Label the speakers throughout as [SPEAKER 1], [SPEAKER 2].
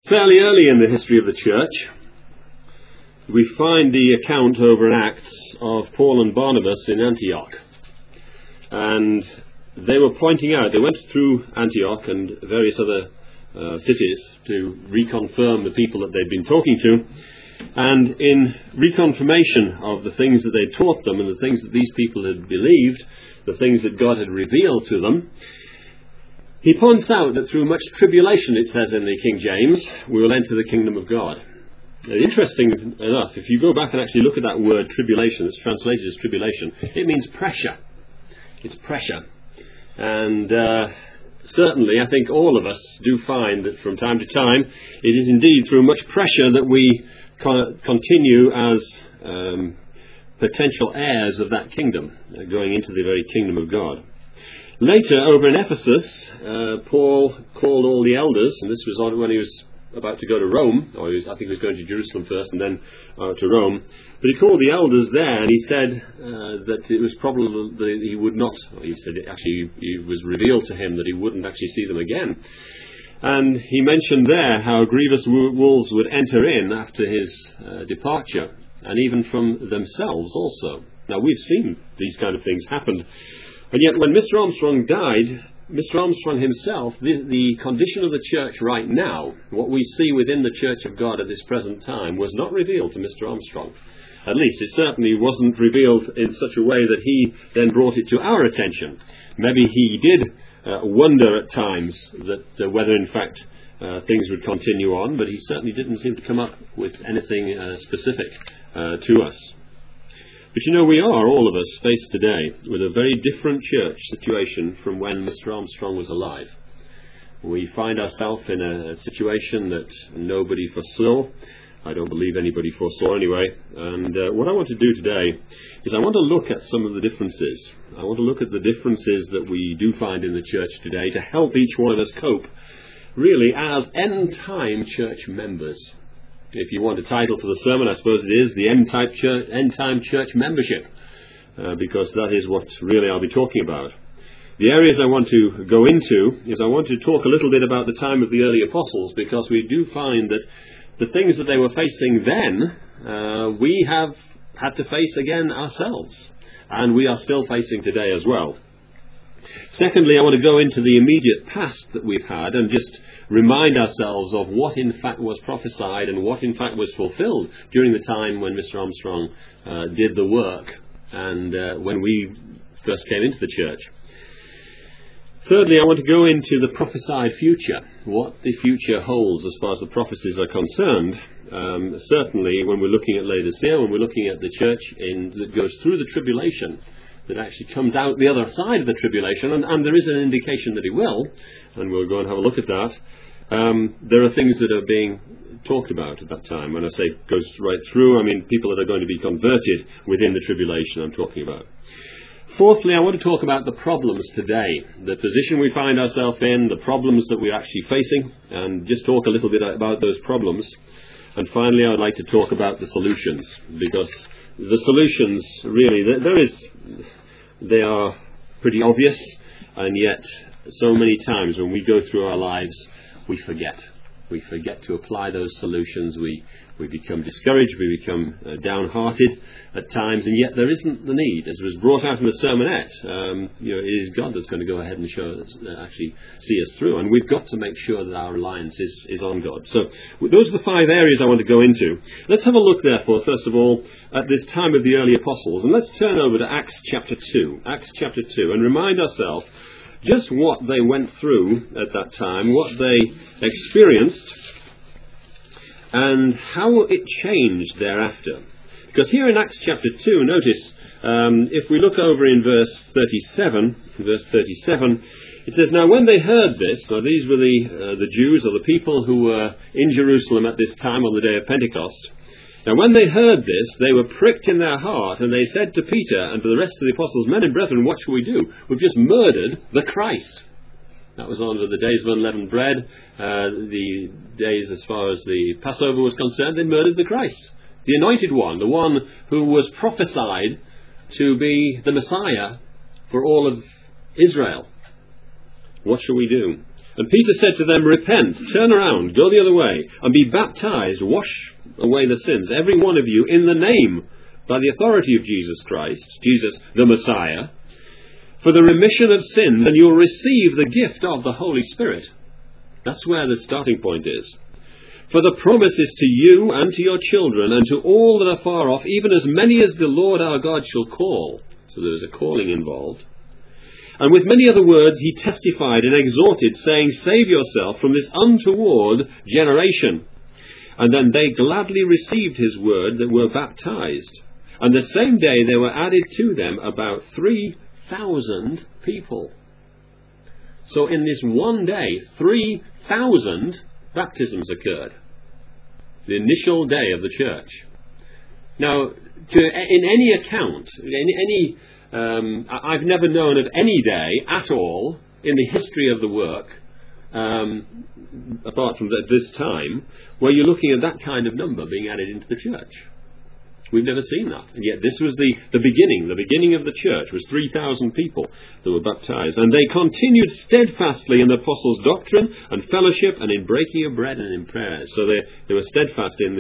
[SPEAKER 1] Fairly early in the history of the church, we find the account over in Acts of Paul and Barnabas in Antioch. And they were pointing out, they went through Antioch and various other cities to reconfirm the people that they'd been talking to. And in reconfirmation of the things that they taught them and the things that these people had believed, the things that God had revealed to them, he points out that through much tribulation, it says in the King James, we will enter the kingdom of God. Interesting enough, if you go back and actually look at that word tribulation, it's translated as tribulation, it means pressure. It's pressure. And certainly, I think all of us do find that from time to time, it is indeed through much pressure that we continue as potential heirs of that kingdom, going into the very kingdom of God. Later, over in Ephesus, Paul called all the elders, and this was when he was about to go to Rome, or I think he was going to Jerusalem first and then to Rome. But he called the elders there, and he said that it was probable that he would not, he said it was revealed to him that he wouldn't actually see them again. And he mentioned there how grievous wolves would enter in after his departure, and even from themselves also. Now, we've seen these kind of things happen. And yet, when Mr. Armstrong died, Mr. Armstrong himself, the condition of the church right now, what we see within the Church of God at this present time, was not revealed to Mr. Armstrong. At least it certainly wasn't revealed in such a way that he then brought it to our attention. Maybe he did wonder at times that whether in fact things would continue on, but he certainly didn't seem to come up with anything specific to us. But you know, we are, all of us, faced today with a very different church situation from when Mr. Armstrong was alive. We find ourselves in a situation that nobody foresaw. I don't believe anybody foresaw anyway. And what I want to do today is I want to look at some of the differences. I want to look at the differences that we do find in the church today to help each one of us cope, really, as end-time church members. If you want a title for the sermon, I suppose it is the End-Time Church Membership, because that is what really I'll be talking about. The areas I want to go into is I want to talk a little bit about the time of the early apostles, because we do find that the things that they were facing then, we have had to face again ourselves, and we are still facing today as well. Secondly, I want to go into the immediate past that we've had and just remind ourselves of what in fact was prophesied and what in fact was fulfilled during the time when Mr. Armstrong did the work and when we first came into the church. Thirdly, I want to go into the prophesied future, what the future holds as far as the prophecies are concerned. Certainly, when we're looking at Laodicea, when we're looking at the church that goes through the tribulation, that actually comes out the other side of the tribulation, and there is an indication that it will, and we'll go and have a look at that. There are things that are being talked about at that time. When I say goes right through, I mean people that are going to be converted within the tribulation I'm talking about. Fourthly, I want to talk about the problems today, the position we find ourselves in, the problems that we're actually facing, and just talk a little bit about those problems. And finally, I would like to talk about the solutions, because the solutions, really, they are pretty obvious, and yet so many times when we go through our lives, we forget. We forget to apply those solutions. We become discouraged, we become downhearted at times, and yet there isn't the need. As was brought out in the sermonette, it is God that's going to go ahead and actually see us through, and we've got to make sure that our reliance is on God. So those are the 5 areas I want to go into. Let's have a look, therefore, first of all, at this time of the early apostles, and let's turn over to Acts chapter 2. Acts chapter 2, and remind ourselves just what they went through at that time, what they experienced, and how it changed thereafter. Because here in Acts chapter 2, notice, if we look over in verse 37, it says, "Now when they heard this," now these were the Jews, or the people who were in Jerusalem at this time on the day of Pentecost. "Now when they heard this, they were pricked in their heart, and they said to Peter and to the rest of the apostles, 'Men and brethren, what shall we do? We've just murdered the Christ.'" That was under the days of unleavened bread, the days as far as the Passover was concerned. They murdered the Christ, the anointed one, the one who was prophesied to be the Messiah for all of Israel. What shall we do? And Peter said to them, repent, turn around, go the other way, and be baptized, wash away the sins, every one of you, in the name, by the authority of Jesus Christ, Jesus the Messiah, for the remission of sins, and you'll receive the gift of the Holy Spirit. That's where the starting point is. For the promise is to you and to your children and to all that are far off, even as many as the Lord our God shall call. So there is a calling involved. And with many other words he testified and exhorted, saying, save yourself from this untoward generation. And then they gladly received his word that were baptized. And the same day there were added to them about 3,000 people. So in this one day, 3,000 baptisms occurred. The initial day of the church. Now, in any account, I've never known of any day at all in the history of the work, apart from this time, where you're looking at that kind of number being added into the church. We've never seen that. And yet this was the beginning of the church was 3,000 people that were baptized. And they continued steadfastly in the apostles' doctrine and fellowship and in breaking of bread and in prayers. So they were steadfast in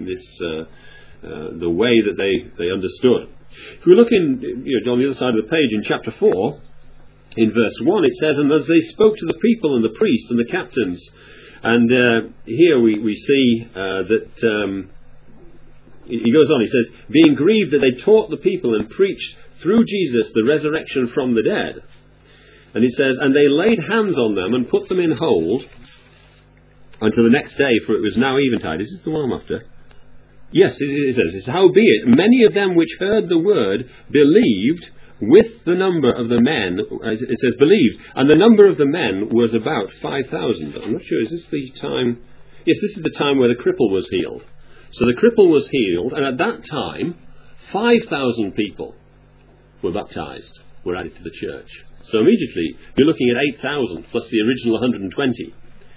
[SPEAKER 1] the way that they understood. If we look on the other side of the page in chapter 4, in verse 1, it says, and as they spoke to the people and the priests and the captains, and here we see that... He goes on, he says, being grieved that they taught the people and preached through Jesus the resurrection from the dead. And he says, and they laid hands on them and put them in hold until the next day, for it was now eventide. Is this the one I'm after? Yes, it says, it's howbeit, many of them which heard the word believed with the number of the men, it says believed, and the number of the men was about 5,000. I'm not sure, is this the time? Yes, this is the time where the cripple was healed. So the cripple was healed, and at that time, 5,000 people were baptized, were added to the church. So immediately, you're looking at 8,000 plus the original 120.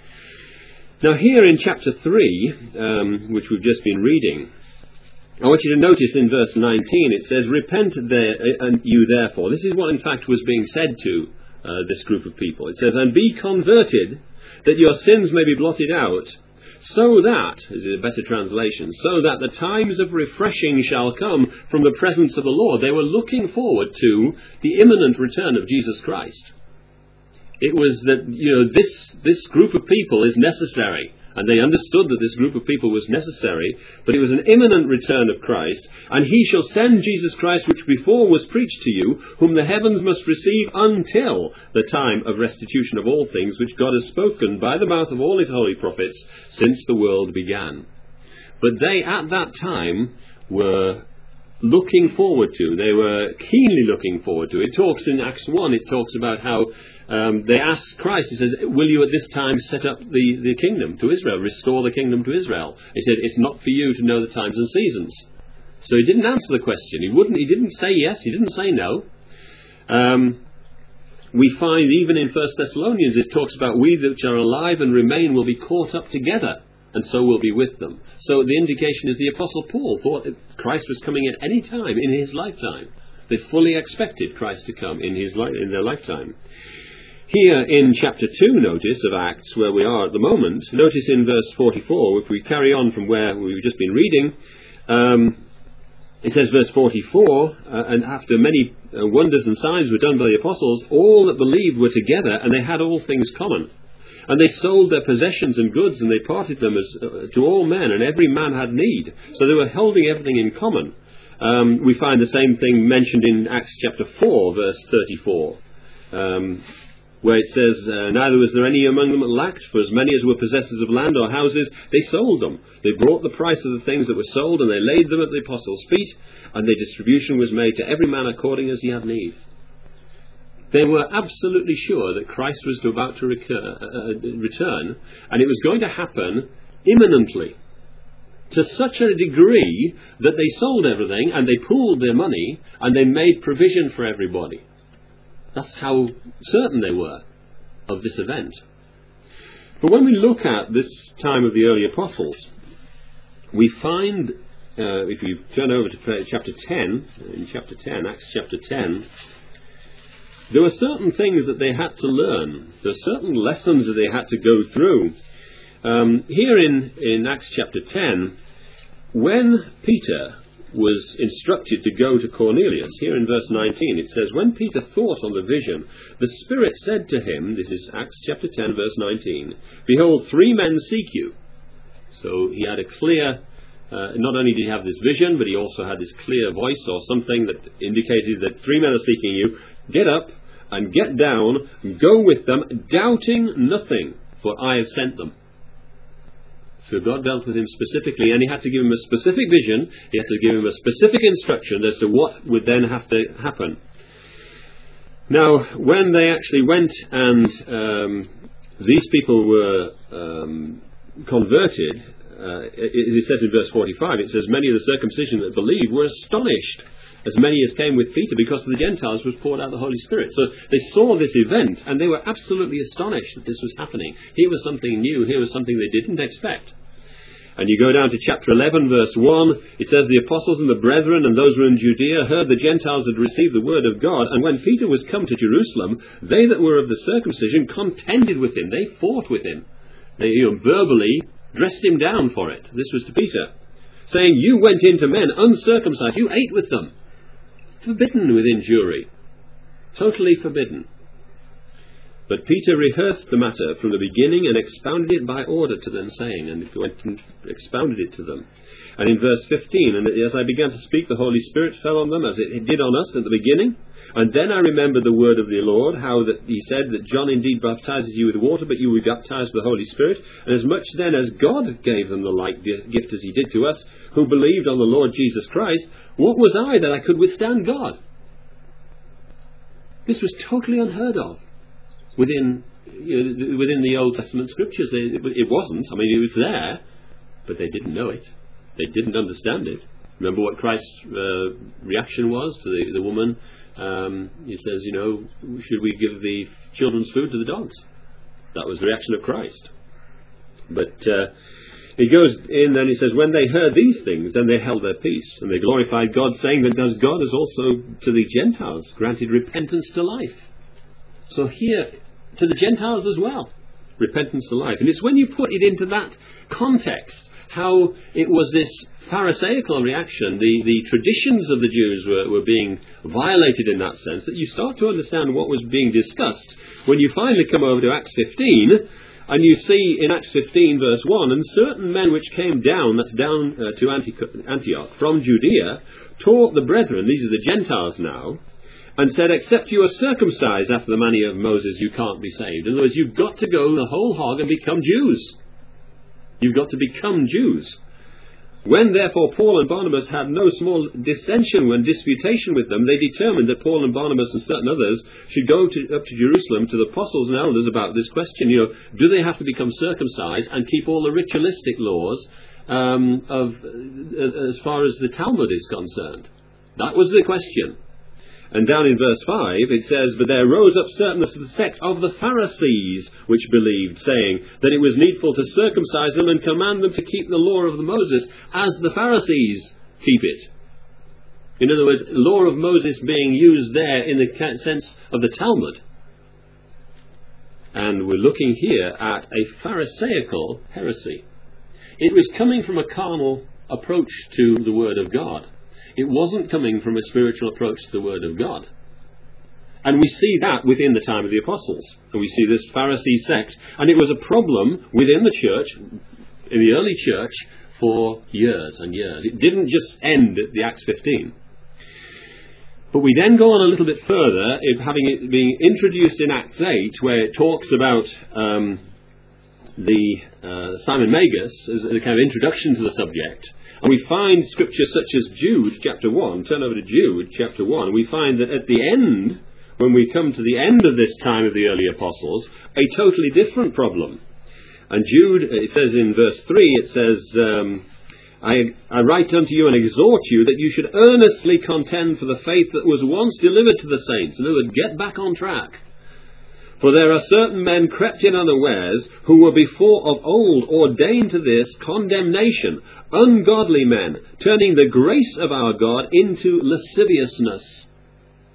[SPEAKER 1] Now here in chapter 3, which we've just been reading, I want you to notice in verse 19, it says, repent you therefore. This is what in fact was being said to this group of people. It says, and be converted, that your sins may be blotted out, so that, this is a better translation, so that the times of refreshing shall come from the presence of the Lord. They were looking forward to the imminent return of Jesus Christ. It was that, this group of people is necessary. And they understood that this group of people was necessary, but it was an imminent return of Christ, and he shall send Jesus Christ, which before was preached to you, whom the heavens must receive until the time of restitution of all things, which God has spoken by the mouth of all his holy prophets since the world began. But they at that time were looking forward to, they were keenly looking forward to. It talks in Acts 1, it talks about how they asked Christ, he says, will you at this time set up the kingdom to Israel, restore the kingdom to Israel? He said, it's not for you to know the times and seasons. So he didn't answer the question. He didn't say yes, he didn't say no. We find even in 1 Thessalonians it talks about we that are alive and remain will be caught up together, and so will be with them. So the indication is the Apostle Paul thought that Christ was coming at any time in his lifetime. They fully expected Christ to come in their lifetime. Here in chapter 2, notice, of Acts, where we are at the moment, notice in verse 44, if we carry on from where we've just been reading, it says, verse 44, and after many wonders and signs were done by the apostles, all that believed were together, and they had all things common. And they sold their possessions and goods, and they parted them to all men, and every man had need. So they were holding everything in common. We find the same thing mentioned in Acts chapter 4, verse 34, where it says, neither was there any among them that lacked, for as many as were possessors of land or houses, they sold them. They brought the price of the things that were sold, and they laid them at the apostles' feet, and their distribution was made to every man according as he had need. They were absolutely sure that Christ was about to return, and it was going to happen imminently, to such a degree that they sold everything, and they pooled their money, and they made provision for everybody. That's how certain they were of this event. But when we look at this time of the early apostles, we find, if you turn over to chapter 10, in chapter 10, Acts chapter 10, there were certain things that they had to learn. There were certain lessons that they had to go through. Here in Acts chapter 10, when Peter was instructed to go to Cornelius, here in verse 19, it says, when Peter thought on the vision, the Spirit said to him, this is Acts chapter 10, verse 19, behold, 3 men seek you. So he had a clear, not only did he have this vision, but he also had this clear voice or something that indicated that 3 men are seeking you. Get up and get down, go with them, doubting nothing, for I have sent them. So God dealt with him specifically, and he had to give him a specific vision. He had to give him a specific instruction as to what would then have to happen. Now, when they actually went and these people were converted, it says in verse 45, it says, many of the circumcision that believed were astonished, as many as came with Peter, because of the Gentiles was poured out the Holy Spirit. So they saw this event, and they were absolutely astonished that this was happening. Here was something new. Here was something they didn't expect. And you go down to chapter 11, verse 1. It says, the apostles and the brethren and those who were in Judea heard the Gentiles had received the word of God. And when Peter was come to Jerusalem, they that were of the circumcision contended with him. They fought with him. They verbally dressed him down for it. This was to Peter, saying, you went in to men uncircumcised. You ate with them. Forbidden within Jewry. Totally forbidden. But Peter rehearsed the matter from the beginning and expounded it by order to them, saying, and he went and expounded it to them. And in verse 15, and as I began to speak, the Holy Spirit fell on them, as it did on us at the beginning. And then I remembered the word of the Lord, how that he said that John indeed baptizes you with water, but you will be baptized with the Holy Spirit. And as much then as God gave them the like gift as he did to us, who believed on the Lord Jesus Christ, what was I that I could withstand God? This was totally unheard of within the Old Testament scriptures. It wasn't. I mean, it was there, but they didn't know it. They didn't understand it. Remember what Christ's reaction was to the woman? He says, should we give the children's food to the dogs? That was the reaction of Christ. But he goes in and he says, when they heard these things, then they held their peace, and they glorified God, saying that as God has also to the Gentiles granted repentance to life. So here, to the Gentiles as well, repentance to life. And it's when you put it into that context, how it was this Pharisaical reaction, the traditions of the Jews were being violated in that sense, that you start to understand what was being discussed when you finally come over to Acts 15, and you see in Acts 15 verse 1, and certain men which came down, that's down to Antioch, from Judea, taught the brethren, these are the Gentiles now, and said, except you are circumcised after the manner of Moses, you can't be saved. In other words, you've got to go the whole hog and become Jews. You've got to become Jews. When therefore Paul and Barnabas had no small dissension and disputation with them, they determined that Paul and Barnabas and certain others should go up to Jerusalem to the apostles and elders about this question. Do they have to become circumcised and keep all the ritualistic laws as far as the Talmud is concerned? That was the question. And down in verse 5 it says, but there rose up certain of the sect of the Pharisees which believed, saying that it was needful to circumcise them and command them to keep the law of Moses as the Pharisees keep it. In other words, the law of Moses being used there in the sense of the Talmud. And we're looking here at a Pharisaical heresy. It was coming from a carnal approach to the Word of God. It wasn't coming from a spiritual approach to the Word of God. And we see that within the time of the apostles. And we see this Pharisee sect. And it was a problem within the church, in the early church, for years and years. It didn't just end at the Acts 15. But we then go on a little bit further, having it being introduced in Acts 8, where it talks about Simon Magus as a kind of introduction to the subject. And we find scriptures such as Jude chapter 1, turn over to Jude chapter 1, and we find that at the end, when we come to the end of this time of the early apostles, a totally different problem. And Jude, it says in verse 3, it says, I write unto you and exhort you that you should earnestly contend for the faith that was once delivered to the saints. In other words, get back on track. For there are certain men crept in unawares, who were before of old ordained to this condemnation, ungodly men, turning the grace of our God into lasciviousness.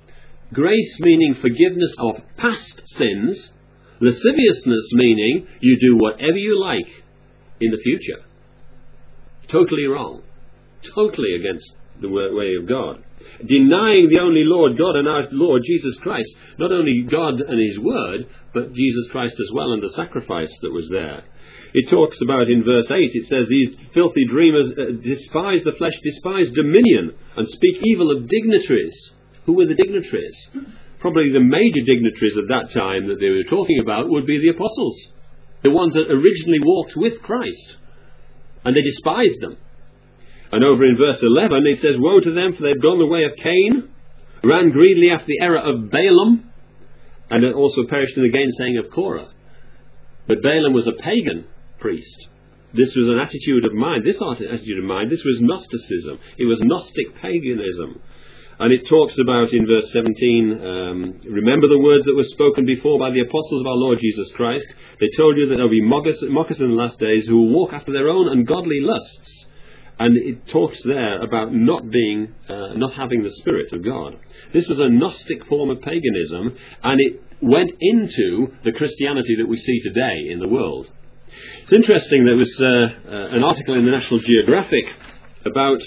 [SPEAKER 1] Grace meaning forgiveness of past sins. Lasciviousness meaning you do whatever you like in the future. Totally wrong. Totally against the way of God. Denying the only Lord God and our Lord Jesus Christ. Not only God and His Word, but Jesus Christ as well and the sacrifice that was there. It talks about in verse 8, it says, these filthy dreamers despise the flesh, despise dominion, and speak evil of dignitaries. Who were the dignitaries? Probably the major dignitaries of that time that they were talking about would be the apostles. The ones that originally walked with Christ. And they despised them. And over in verse 11 it says, woe to them, for they've gone the way of Cain, ran greedily after the error of Balaam, and also perished in the gainsaying of Korah. But Balaam was a pagan priest. This was an attitude of mind. This attitude of mind, this was Gnosticism. It was Gnostic paganism. And it talks about in verse 17, remember the words that were spoken before by the apostles of our Lord Jesus Christ. They told you that there will be mockers in the last days who will walk after their own ungodly lusts. And it talks there about not having the Spirit of God. This was a Gnostic form of paganism, and it went into the Christianity that we see today in the world. It's interesting, there was an article in the National Geographic about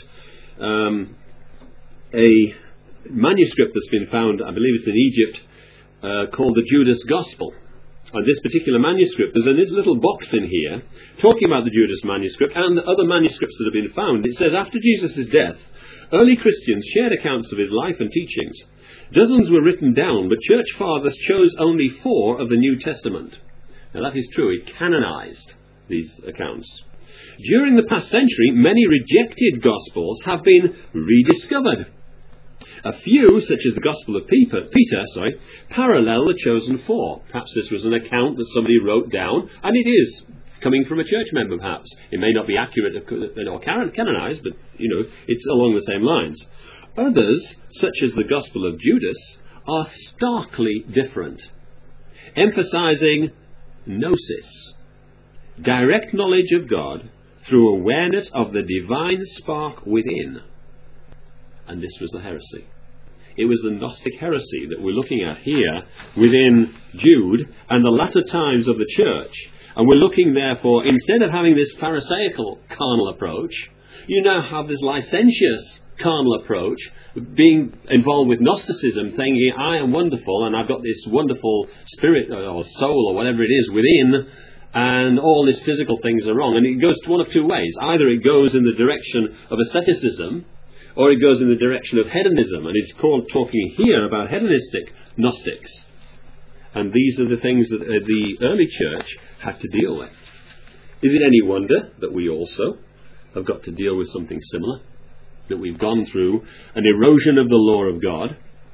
[SPEAKER 1] a manuscript that's been found, I believe it's in Egypt, called the Judas Gospel. And this particular manuscript, there's a little box in here talking about the Judas manuscript and other manuscripts that have been found. It says, after Jesus' death, early Christians shared accounts of his life and teachings. Dozens were written down, but church fathers chose only 4 of the New Testament. Now that is true, he canonized these accounts. During the past century, many rejected Gospels have been rediscovered. A few, such as the Gospel of Peter, parallel the chosen 4. Perhaps this was an account that somebody wrote down, and it is coming from a church member, perhaps. It may not be accurate or canonized, but, it's along the same lines. Others, such as the Gospel of Judas, are starkly different, emphasizing gnosis, direct knowledge of God through awareness of the divine spark within. And this was the heresy. It was the Gnostic heresy that we're looking at here within Jude and the latter times of the church. And we're looking, therefore, instead of having this Pharisaical carnal approach, you now have this licentious carnal approach, being involved with Gnosticism, thinking, I am wonderful and I've got this wonderful spirit or soul or whatever it is within, and all these physical things are wrong. And it goes one of 2 ways. Either it goes in the direction of asceticism, or it goes in the direction of hedonism, and it's called talking here about hedonistic Gnostics. And these are the things that the early church had to deal with. Is it any wonder that we also have got to deal with something similar? That we've gone through an erosion of the law of God,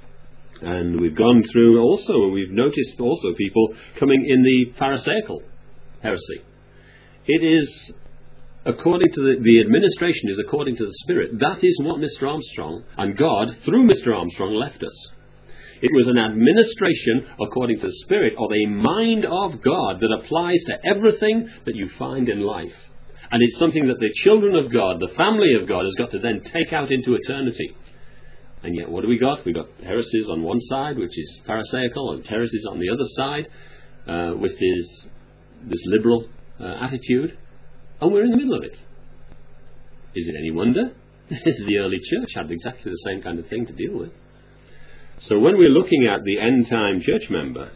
[SPEAKER 1] and we've gone through also, we've noticed also people coming in the Pharisaical heresy. It is according to the administration is according to the Spirit. That is what Mr. Armstrong and God, through Mr. Armstrong, left us. It was an administration according to the Spirit of a mind of God that applies to everything that you find in life. And it's something that the children of God, the family of God, has got to then take out into eternity. And yet, what do we got? We've got heresies on one side, which is Pharisaical, and heresies on the other side, which is this liberal attitude. And we're in the middle of it. Is it any wonder? The early church had exactly the same kind of thing to deal with. So when we're looking at the end-time church member,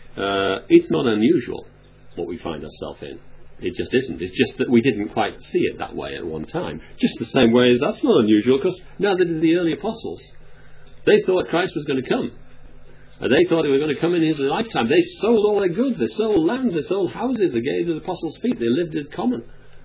[SPEAKER 1] it's not unusual what we find ourselves in. It just isn't. It's just that we didn't quite see it that way at one time. Just the same way as that's not unusual, because neither did the early apostles. They thought Christ was going to come. They thought he was going to come in his lifetime. They sold all their goods. They sold lands. They sold houses. They gave the apostles' feet. They lived in common.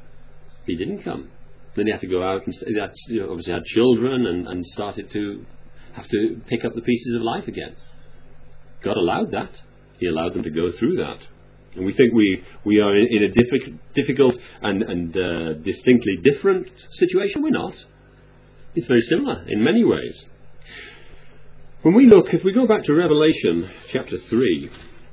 [SPEAKER 1] He didn't come. Then he had to go out and obviously had children and started to have to pick up the pieces of life again. God allowed that. He allowed them to go through that. And we think we are in a difficult and distinctly different situation. We're not. It's very similar in many ways. When we look, if we go back to Revelation chapter 3,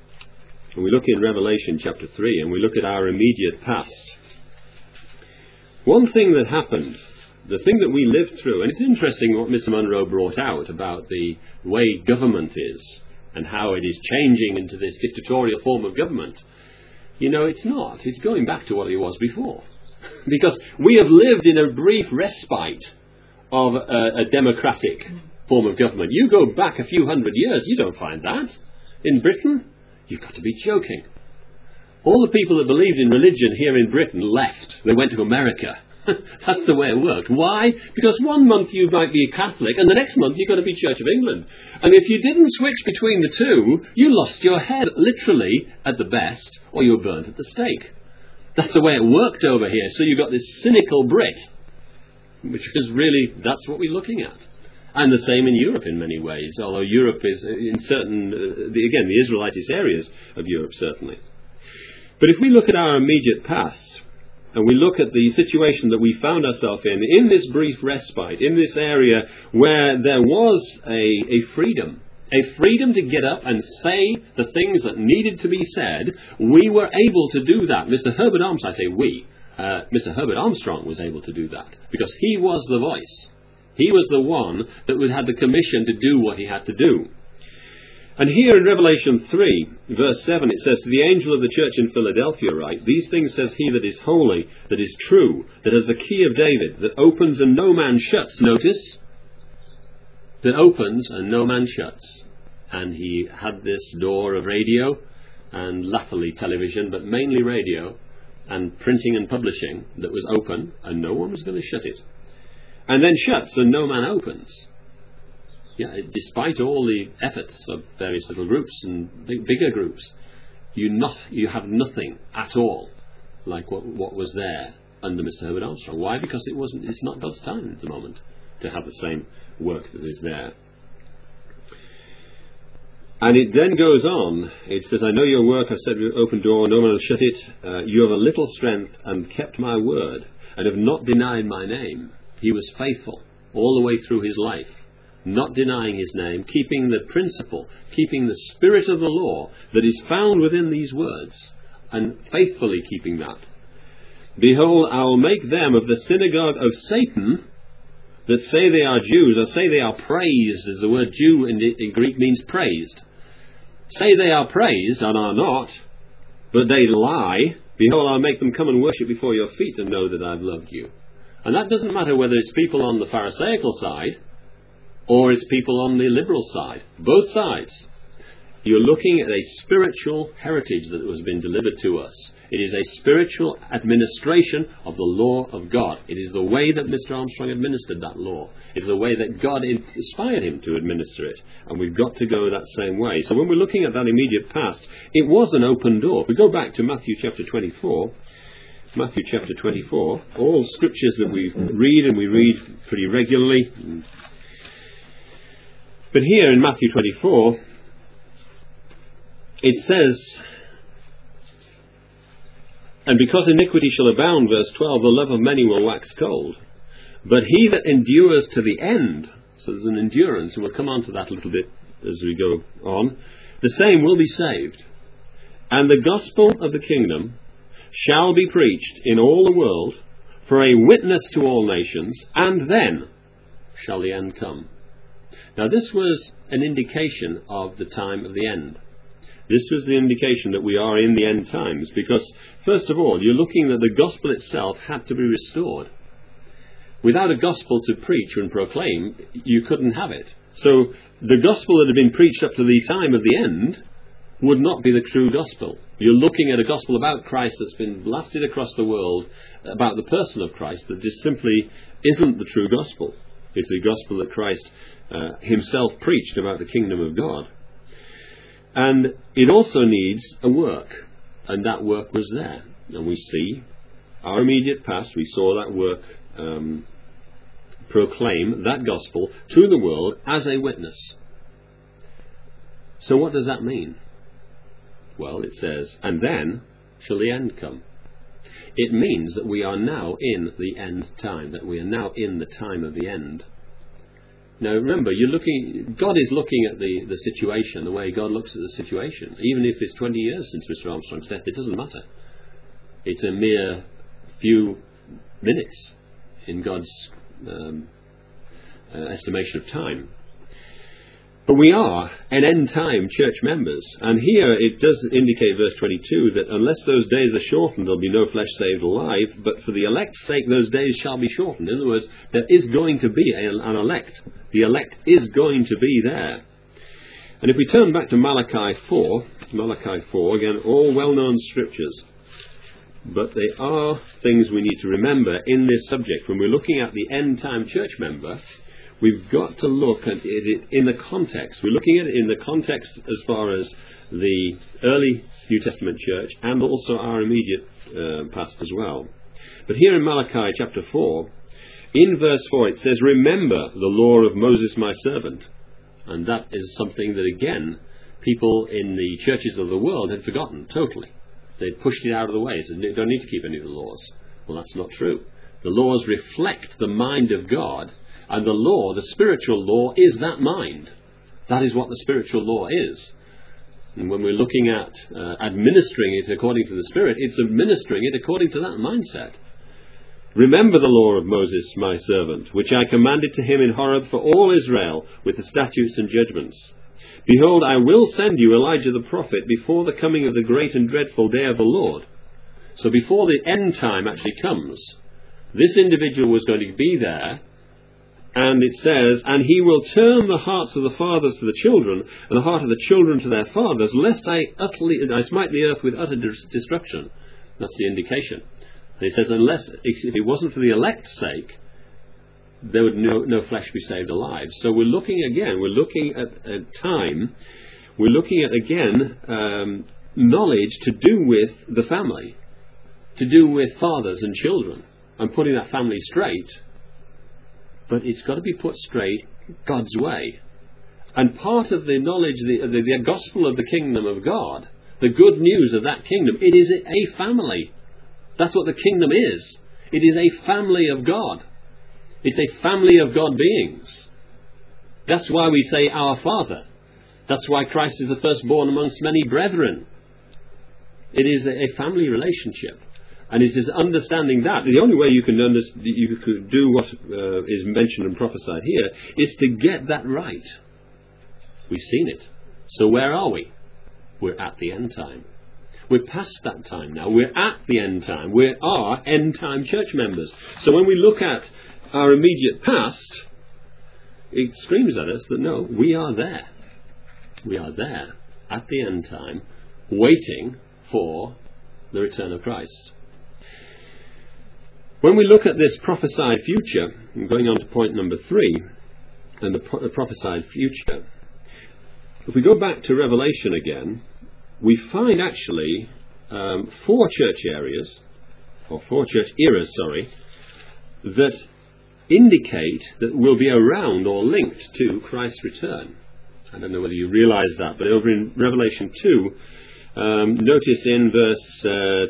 [SPEAKER 1] and we look in Revelation chapter 3, and we look at our immediate past, one thing that happened the thing that we lived through, and it's interesting what Mr. Munro brought out about the way government is and how it is changing into this dictatorial form of government. You know, it's not. It's going back to what it was before. Because we have lived in a brief respite of a democratic form of government. You go back a few hundred years, you don't find that. In Britain, you've got to be joking. All the people that believed in religion here in Britain left. They went to America. That's the way it worked. Why? Because one month you might be a Catholic and the next month you've got to be Church of England. And if you didn't switch between the two, you lost your head, literally, at the best, or you were burnt at the stake. That's the way it worked over here. So you've got this cynical Brit, which is really, that's what we're looking at. And the same in Europe in many ways, although Europe is in certain, again, the Israelitist areas of Europe, certainly. But if we look at our immediate past, and we look at the situation that we found ourselves in this brief respite, in this area where there was a freedom to get up and say the things that needed to be said, we were able to do that. Mr. Herbert Armstrong, I say we, Mr. Herbert Armstrong was able to do that, because he was the voice. He was the one that had the commission to do what he had to do. And here in Revelation 3, verse 7, it says, "To the angel of the church in Philadelphia write, These things says he that is holy, that is true, that has the key of David, that opens and no man shuts." Notice, that opens and no man shuts. And he had this door of radio and latterly television, but mainly radio and printing and publishing that was open, and no one was going to shut it. And then shuts and no man opens. Yeah, despite all the efforts of various little groups and bigger groups, you have nothing at all like what was there under Mr. Herbert Armstrong. Why? Because it's not God's time at the moment to have the same work that is there. And it then goes on. It says, "I know your work. I've said open door, no man will shut it. You have a little strength and kept my word and have not denied my name." He was faithful all the way through his life, not denying his name, keeping the principle, keeping the spirit of the law that is found within these words, and faithfully keeping that. "Behold, I will make them of the synagogue of Satan that say they are Jews," or say they are praised, as the word Jew in Greek means praised. "Say they are praised and are not, but they lie. Behold, I'll make them come and worship before your feet and know that I've loved you." And that doesn't matter whether it's people on the Pharisaical side or it's people on the liberal side. Both sides. You're looking at a spiritual heritage that has been delivered to us. It is a spiritual administration of the law of God. It is the way that Mr. Armstrong administered that law. It is the way that God inspired him to administer it. And we've got to go that same way. So when we're looking at that immediate past, it was an open door. If we go back to Matthew chapter 24, Matthew chapter 24, all scriptures that we read, and we read pretty regularly. But here in Matthew 24, it says, "And because iniquity shall abound," verse 12, "the love of many will wax cold. But he that endures to the end," so there's an endurance, and we'll come on to that a little bit as we go on, "the same will be saved. And the gospel of the kingdom shall be preached in all the world for a witness to all nations, and then shall the end come." Now this was an indication of the time of the end. This was the indication that we are in the end times, because first of all, you're looking that the gospel itself had to be restored. Without a gospel to preach and proclaim, you couldn't have it. So the gospel that had been preached up to the time of the end would not be the true gospel. You're looking at a gospel about Christ that's been blasted across the world, about the person of Christ, that just simply isn't the true gospel. It's the gospel that Christ himself preached about the kingdom of God. And it also needs a work, and that work was there. And we see our immediate past, we saw that work proclaim that gospel to the world as a witness. So what does that mean? Well, it says, "And then shall the end come." It means that we are now in the end time, that we are now in the time of the end. Now remember, God is looking at the situation, the way God looks at the situation. Even if it's 20 years since Mr. Armstrong's death, it doesn't matter. It's a mere few minutes in God's estimation of time. But we are an end-time church members. And here it does indicate, verse 22, that unless those days are shortened, there'll be no flesh saved alive. But for the elect's sake, those days shall be shortened. In other words, there is going to be an elect. The elect is going to be there. And if we turn back to Malachi 4, again, all well-known scriptures. But they are things we need to remember in this subject. When we're looking at the end-time church member, we've got to look at it in the context. We're looking at it in the context as far as the early New Testament church and also our immediate past as well. But here in Malachi chapter 4, in verse 4 it says, "Remember the law of Moses my servant." And that is something that, again, people in the churches of the world had forgotten totally. They'd pushed it out of the way. Said, "You don't need to keep any of the laws." Well, that's not true. The laws reflect the mind of God. And the law, the spiritual law, is that mind. That is what the spiritual law is. And when we're looking at administering it according to the Spirit, it's administering it according to that mindset. "Remember the law of Moses, my servant, which I commanded to him in Horeb for all Israel, with the statutes and judgments. Behold, I will send you Elijah the prophet before the coming of the great and dreadful day of the Lord." So before the end time actually comes, this individual was going to be there. And it says, "And he will turn the hearts of the fathers to the children, and the heart of the children to their fathers, lest I smite the earth with utter destruction." That's the indication. And it says, if it wasn't for the elect's sake, there would no flesh be saved alive. So we're looking at time, we're looking at, again, knowledge to do with the family, to do with fathers and children, and putting that family straight. But it's got to be put straight God's way. And part of the knowledge, the gospel of the kingdom of God, the good news of that kingdom, it is a family. That's what the kingdom is. It is a family of God. It's a family of God beings. That's why we say our Father. That's why Christ is the firstborn amongst many brethren. It is a family relationship. And it is understanding that. The only way you can do what is mentioned and prophesied here is to get that right. We've seen it. So where are we? We're at the end time. We're past that time now. We're at the end time. We are end time church members. So when we look at our immediate past, it screams at us that no, we are there. We are there at the end time, waiting for the return of Christ. When we look at this prophesied future, and going on to point number 3, and the prophesied future, if we go back to Revelation again, we find actually 4 church eras, that indicate that will be around or linked to Christ's return. I don't know whether you realize that, but over in Revelation 2, notice in verse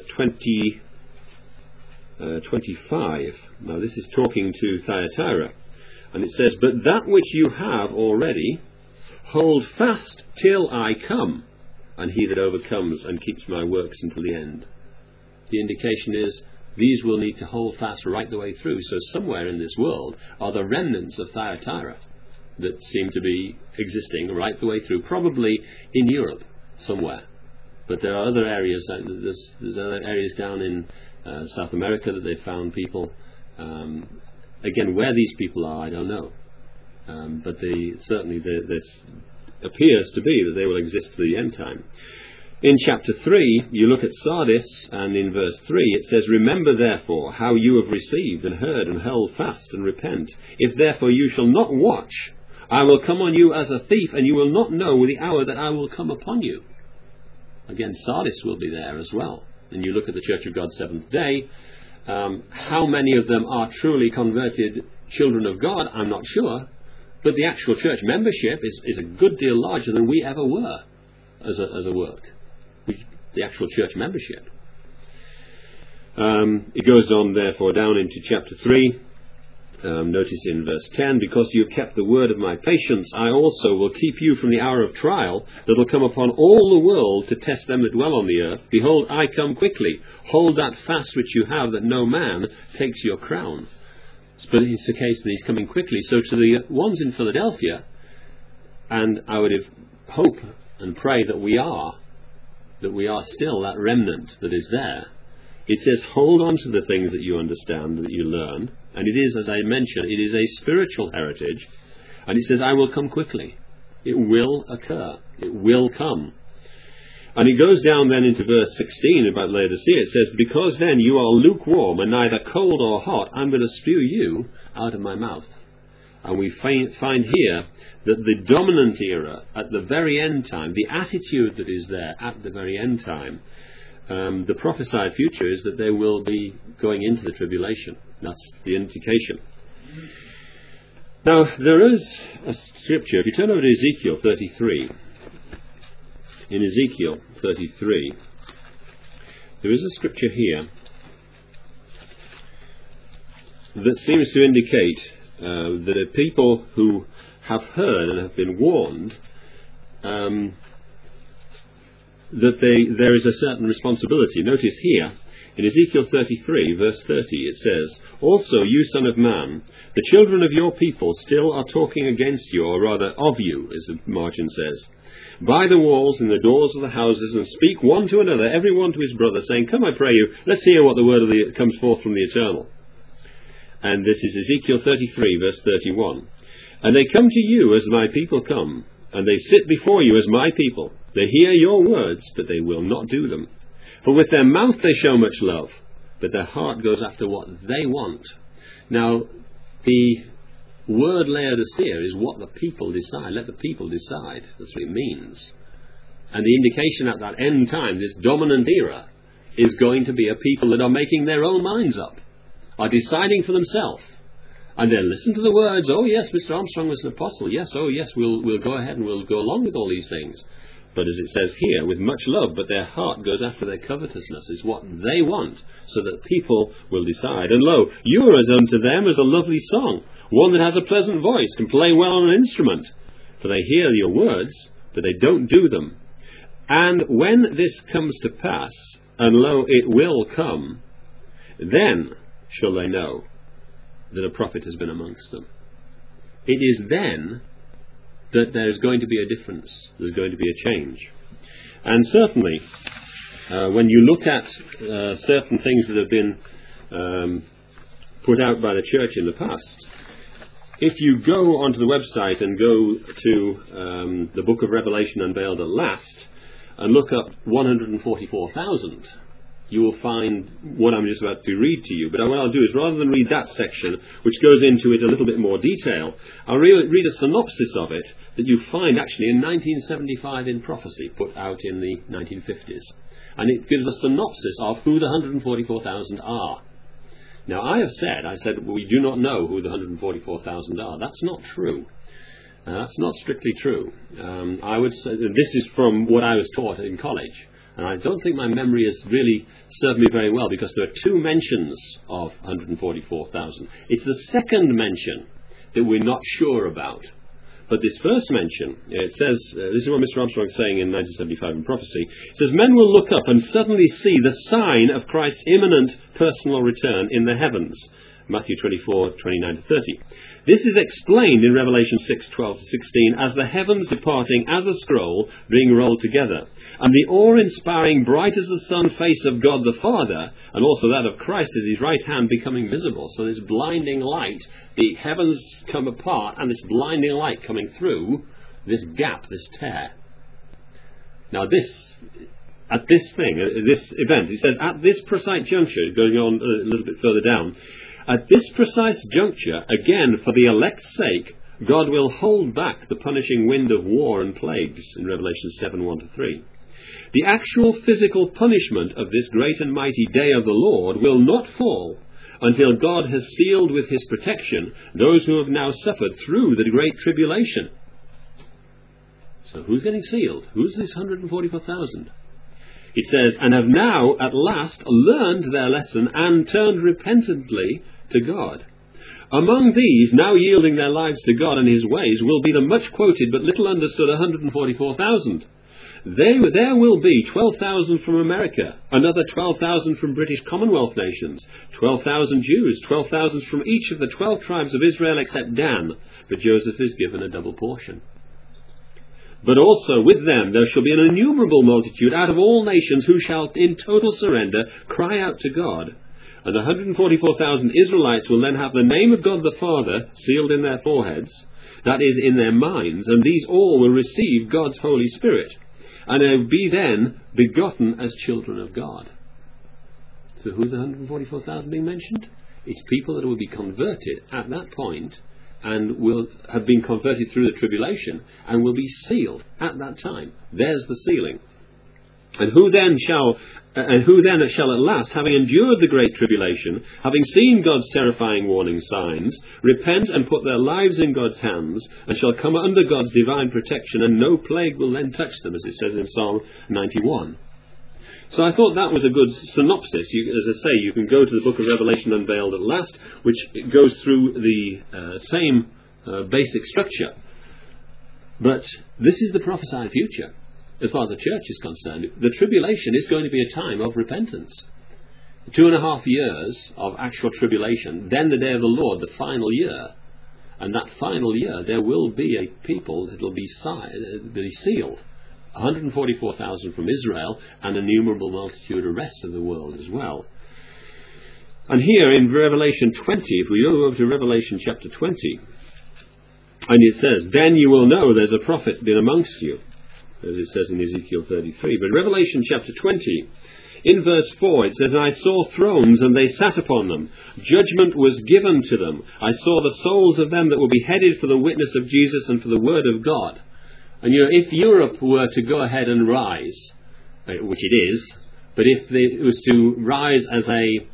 [SPEAKER 1] 25. Now this is talking to Thyatira, and it says, "But that which you have already, hold fast till I come, and he that overcomes and keeps my works until the end." The indication is these will need to hold fast right the way through. So somewhere in this world are the remnants of Thyatira that seem to be existing right the way through, probably in Europe somewhere. But there are other areas, there's other areas down in South America that they've found people. Again, where these people are, I don't know. But certainly this appears to be that they will exist to the end time. In chapter 3, you look at Sardis, and in verse 3 it says, "Remember therefore how you have received and heard, and held fast, and repent. If therefore you shall not watch, I will come on you as a thief, and you will not know the hour that I will come upon you." Again, Sardis will be there as well. And you look at the Church of God Seventh Day, how many of them are truly converted children of God, I'm not sure. But the actual church membership is a good deal larger than we ever were as a work. The actual church membership. It goes on, therefore, down into chapter 3. Notice in verse 10, "Because you have kept the word of my patience, I also will keep you from the hour of trial that will come upon all the world to test them that dwell on the earth. Behold, I come quickly. Hold that fast which you have, that no man takes your crown." But it's the case that he's coming quickly. So to the ones in Philadelphia, and I would hope and pray that we are still that remnant that is there. It says, hold on to the things that you understand, that you learn. And it is, as I mentioned, it is a spiritual heritage. And it says, I will come quickly. It will occur. It will come. And it goes down then into verse 16 about Laodicea. It says, because then you are lukewarm and neither cold or hot, I'm going to spew you out of my mouth. And we find here that the dominant era at the very end time, the attitude that is there at the very end time, the prophesied future is that they will be going into the tribulation. That's the indication. Now, there is a scripture. If you turn over to Ezekiel 33, in Ezekiel 33, there is a scripture here that seems to indicate that a people who have heard and have been warned that there is a certain responsibility. Notice here, in Ezekiel 33, verse 30, it says, also, you son of man, the children of your people still are talking against you, or rather of you, as the margin says, by the walls and the doors of the houses, and speak one to another, every one to his brother, saying, come, I pray you, let's hear what the word comes forth from the Eternal. And this is Ezekiel 33, verse 31. And they come to you as my people come, and they sit before you as my people. They hear your words, but they will not do them. For with their mouth they show much love, but their heart goes after what they want. Now, the word Laodicea is what the people decide. Let the people decide. That's what it means. And the indication at that end time, this dominant era, is going to be a people that are making their own minds up, are deciding for themselves. And they'll listen to the words, oh yes, Mr. Armstrong was an apostle. Yes, oh yes, we'll go ahead and we'll go along with all these things. But as it says here, with much love, but their heart goes after their covetousness. It's what they want, so that people will decide. And lo, you are as unto them as a lovely song, one that has a pleasant voice, can play well on an instrument. For they hear your words, but they don't do them. And when this comes to pass, and lo, it will come, then shall they know that a prophet has been amongst them. It is then that there's going to be a difference, there's going to be a change. And certainly, when you look at certain things that have been put out by the church in the past, if you go onto the website and go to the book of Revelation Unveiled at Last, and look up 144,000, you will find what I'm just about to read to you. But what I'll do is, rather than read that section, which goes into it a little bit more detail, I'll read a synopsis of it that you find actually in 1975 in Prophecy, put out in the 1950s. And it gives a synopsis of who the 144,000 are. Now, I said, we do not know who the 144,000 are. That's not true. That's not strictly true. I would say this is from what I was taught in college. And I don't think my memory has really served me very well, because there are two mentions of 144,000. It's the second mention that we're not sure about. But this first mention, it says, this is what Mr. Armstrong is saying in 1975 in Prophecy. It says, men will look up and suddenly see the sign of Christ's imminent personal return in the heavens. Matthew 24, 29 to 30. This is explained in Revelation 6, 12 to 16 as the heavens departing as a scroll being rolled together, and the awe-inspiring bright as the sun face of God the Father, and also that of Christ as his right hand becoming visible. So this blinding light, the heavens come apart, and this blinding light coming through this gap, this tear. Now this event, it says, at this precise juncture, going on a little bit further down, at this precise juncture, again, for the elect's sake, God will hold back the punishing wind of war and plagues, in Revelation 7, 1 to 3. The actual physical punishment of this great and mighty day of the Lord will not fall until God has sealed with his protection those who have now suffered through the great tribulation. So who's getting sealed? Who's this 144,000? It says, and have now at last learned their lesson and turned repentantly to God. Among these, now yielding their lives to God and his ways, will be the much quoted but little understood 144,000. there will be 12,000 from America, another 12,000 from British Commonwealth nations, 12,000 Jews, 12,000 from each of the 12 tribes of Israel except Dan, but Joseph is given a double portion. But also with them there shall be an innumerable multitude out of all nations who shall in total surrender cry out to God. And 144,000 Israelites will then have the name of God the Father sealed in their foreheads, that is, in their minds, and these all will receive God's Holy Spirit, and they will be then begotten as children of God. So who's the 144,000 being mentioned? It's people that will be converted at that point, and will have been converted through the tribulation, and will be sealed at that time. There's the sealing. And who then shall at last, having endured the great tribulation, having seen God's terrifying warning signs, repent and put their lives in God's hands, and shall come under God's divine protection, and no plague will then touch them, as it says in Psalm 91. So I thought that was a good synopsis. As I say, you can go to the book of Revelation Unveiled at Last, which goes through the same basic structure. But this is the prophesied future. As far as the church is concerned, the tribulation is going to be a time of repentance. 2.5 years of actual tribulation, then the day of the Lord, the final year. And that final year, there will be a people that will be sealed. 144,000 from Israel, and an innumerable multitude of the rest of the world as well. And here in Revelation 20, if we go over to Revelation chapter 20, and it says, "Then you will know there's a prophet in amongst you," as it says in Ezekiel 33. But Revelation chapter 20, in verse 4, it says, "I saw thrones, and they sat upon them. Judgment was given to them. I saw the souls of them that were beheaded for the witness of Jesus and for the word of God." And if Europe were to go ahead and rise, which it is, but if it was to rise as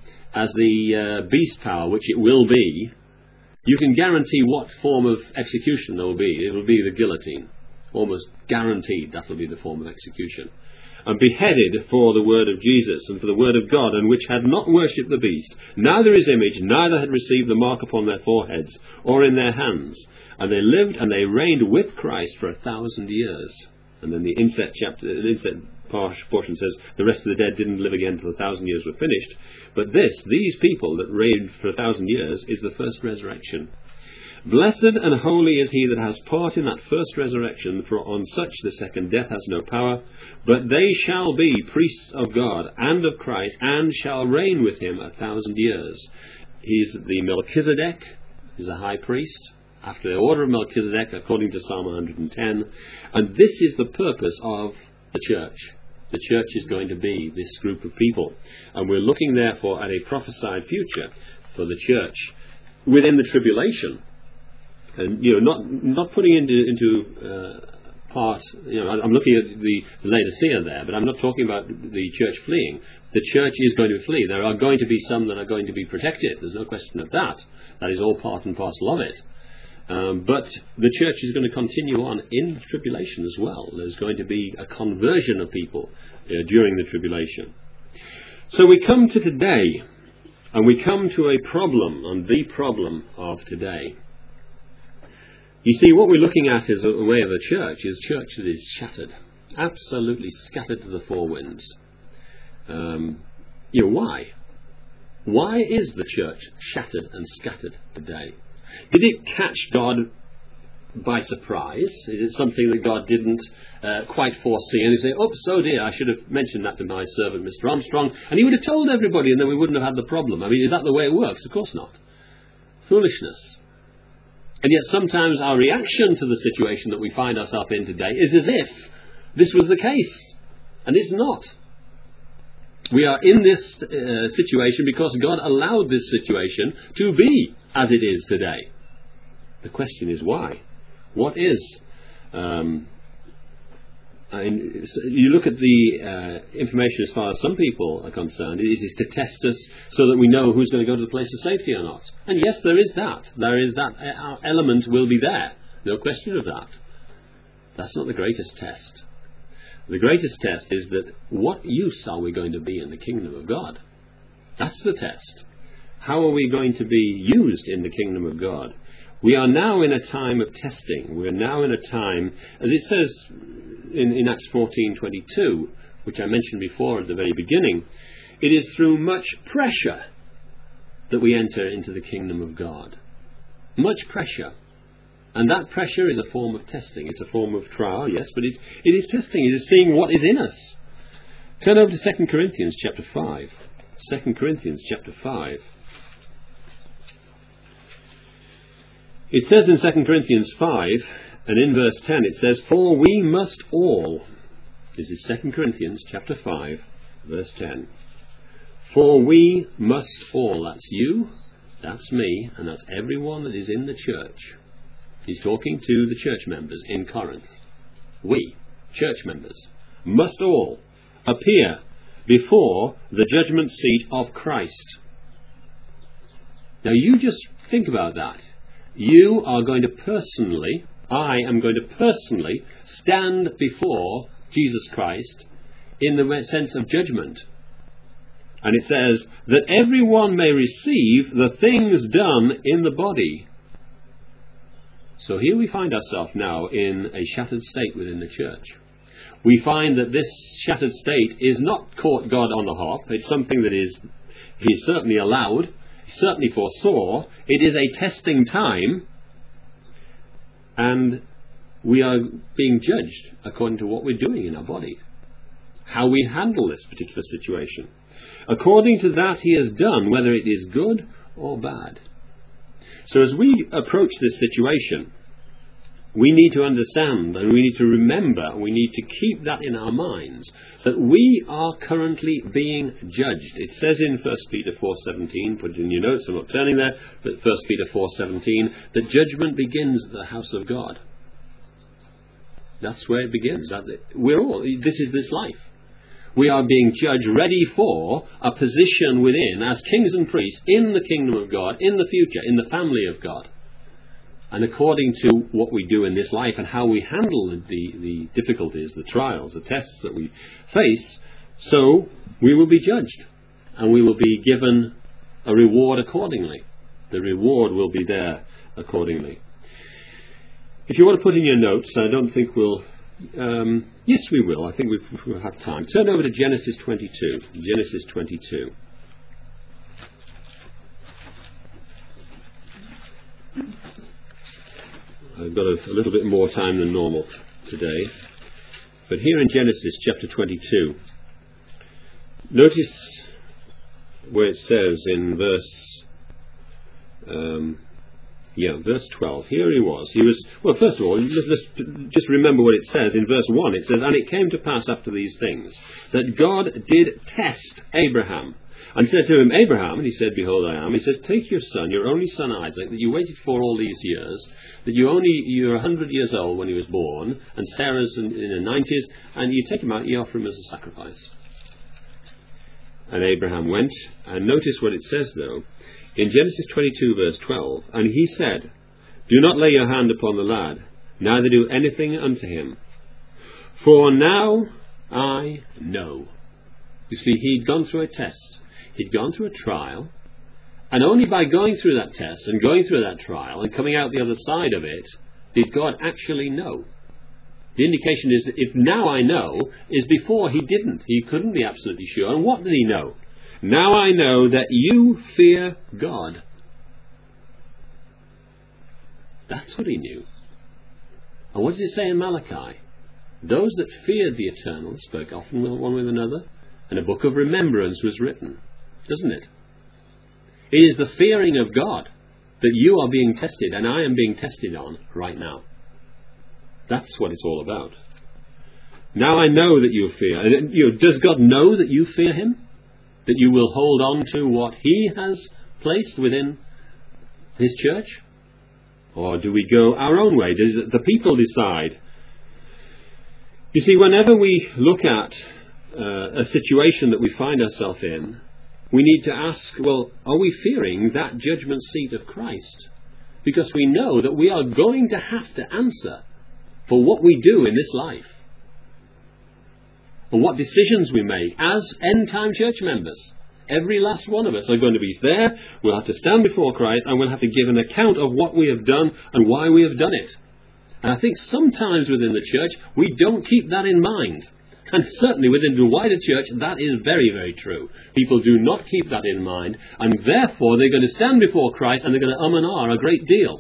[SPEAKER 1] the beast power, which it will be, you can guarantee what form of execution there will be. It will be the guillotine. Almost guaranteed that will be the form of execution. And beheaded for the word of Jesus and for the word of God, and which had not worshipped the beast, neither his image, neither had received the mark upon their foreheads or in their hands. And they lived and they reigned with Christ for 1,000 years. And then the inset portion says the rest of the dead didn't live again until 1,000 years were finished. But these people that reigned for 1,000 years is the first resurrection. "Blessed and holy is he that has part in that first resurrection, for on such the second death has no power. But they shall be priests of God and of Christ, and shall reign with him 1,000 years. He's the Melchizedek, he's a high priest, after the order of Melchizedek, according to Psalm 110. And this is the purpose of the church. The church is going to be this group of people. And we're looking, therefore, at a prophesied future for the church within the tribulation. And not putting into part. I'm looking at the Laodicea there, but I'm not talking about the church fleeing. The church is going to flee. There are going to be some that are going to be protected. There's no question of that. That is all part and parcel of it. But the church is going to continue on in the tribulation as well. There's going to be a conversion of people during the tribulation. So we come to today, and we come to a problem, and the problem of today. You see, what we're looking at is a way of a church that is shattered, absolutely scattered to the four winds. Why? Why is the church shattered and scattered today? Did it catch God by surprise? Is it something that God didn't quite foresee? And he say, "Oops, oh dear, I should have mentioned that to my servant, Mr. Armstrong," and he would have told everybody, and then we wouldn't have had the problem. I mean, is that the way it works? Of course not. Foolishness. And yet sometimes our reaction to the situation that we find ourselves in today is as if this was the case. And it's not. We are in this situation because God allowed this situation to be as it is today. The question is why? What is... you look at the information as far as some people are concerned, it is to test us so that we know who's going to go to the place of safety or not. And yes, there is that. There is that element will be there. No question of that. That's not the greatest test. The greatest test is that what use are we going to be in the kingdom of God? That's the test. How are we going to be used in the kingdom of God? We are now in a time of testing. We're now in a time, as it says in Acts 14:22, which I mentioned before at the very beginning, it is through much pressure that we enter into the kingdom of God. Much pressure. And that pressure is a form of testing. It's a form of trial, yes, but it is testing. It is seeing what is in us. Turn over to 2 Corinthians chapter 5. 2 Corinthians chapter 5. It says in 2 Corinthians 5, and in verse 10 it says, "For we must all," this is 2 Corinthians chapter 5, verse 10, "For we must all," that's you, that's me, and that's everyone that is in the church. He's talking to the church members in Corinth. We, church members, must all appear before the judgment seat of Christ. Now you just think about that. You are going to personally, I am going to personally stand before Jesus Christ in the sense of judgment. And it says that everyone may receive the things done in the body. So here we find ourselves now in a shattered state within the church. We find that this shattered state is not caught God on the hop. It's something that He certainly allowed, certainly foresaw. It is a testing time, and we are being judged according to what we're doing in our body, how we handle this particular situation. According to that He has done, whether it is good or bad. So as we approach this situation, we need to understand and we need to remember, we need to keep that in our minds, that we are currently being judged. It says in 1 Peter 4:17, put it in your notes, I'm not turning there, but 1 Peter 4:17, that judgment begins at the house of God. That's where it begins. This is this life. We are being judged, ready for a position within, as kings and priests, in the kingdom of God, in the future, in the family of God. And according to what we do in this life and how we handle the difficulties, the trials, the tests that we face, so we will be judged. And we will be given a reward accordingly. The reward will be there accordingly. If you want to put in your notes, I don't think we'll... yes, we will. I think we'll have time. Turn over to Genesis 22. Genesis 22. I've got a little bit more time than normal today. But here in Genesis chapter 22, notice where it says in verse 12. Here he was. Well, first of all, let's just remember what it says. In verse 1, it says, "And it came to pass after these things, that God did test Abraham. And he said to him, Abraham, and he said, Behold, I am. He says, Take your son, your only son Isaac, that you waited for all these years, that you're 100 years old when he was born, and Sarah's in her 90s, and you take him out, you offer him as a sacrifice. And Abraham went, and notice what it says, though, in Genesis 22, verse 12, And he said, Do not lay your hand upon the lad, neither do anything unto him. For now I know." You see, he'd gone through a test. He'd gone through a trial. And only by going through that test and going through that trial and coming out the other side of it, did God actually know. The indication is that if now I know, is before he didn't. He couldn't be absolutely sure. And what did he know? Now I know that you fear God. That's what he knew. And what does it say in Malachi? Those that feared the Eternal spoke often one with another, and a book of remembrance was written. Doesn't it? It is the fearing of God that you are being tested and I am being tested on right now. That's what it's all about. Now I know that you fear. And, does God know that you fear him? That you will hold on to what he has placed within his church? Or do we go our own way? Does the people decide? You see, whenever we look at a situation that we find ourselves in, we need to ask, well, are we fearing that judgment seat of Christ? Because we know that we are going to have to answer for what we do in this life, for what decisions we make as end-time church members. Every last one of us are going to be there. We'll have to stand before Christ and we'll have to give an account of what we have done and why we have done it. And I think sometimes within the church we don't keep that in mind. And certainly within the wider church that is very, very true. People do not keep that in mind, and therefore they're going to stand before Christ and they're going to and ah a great deal.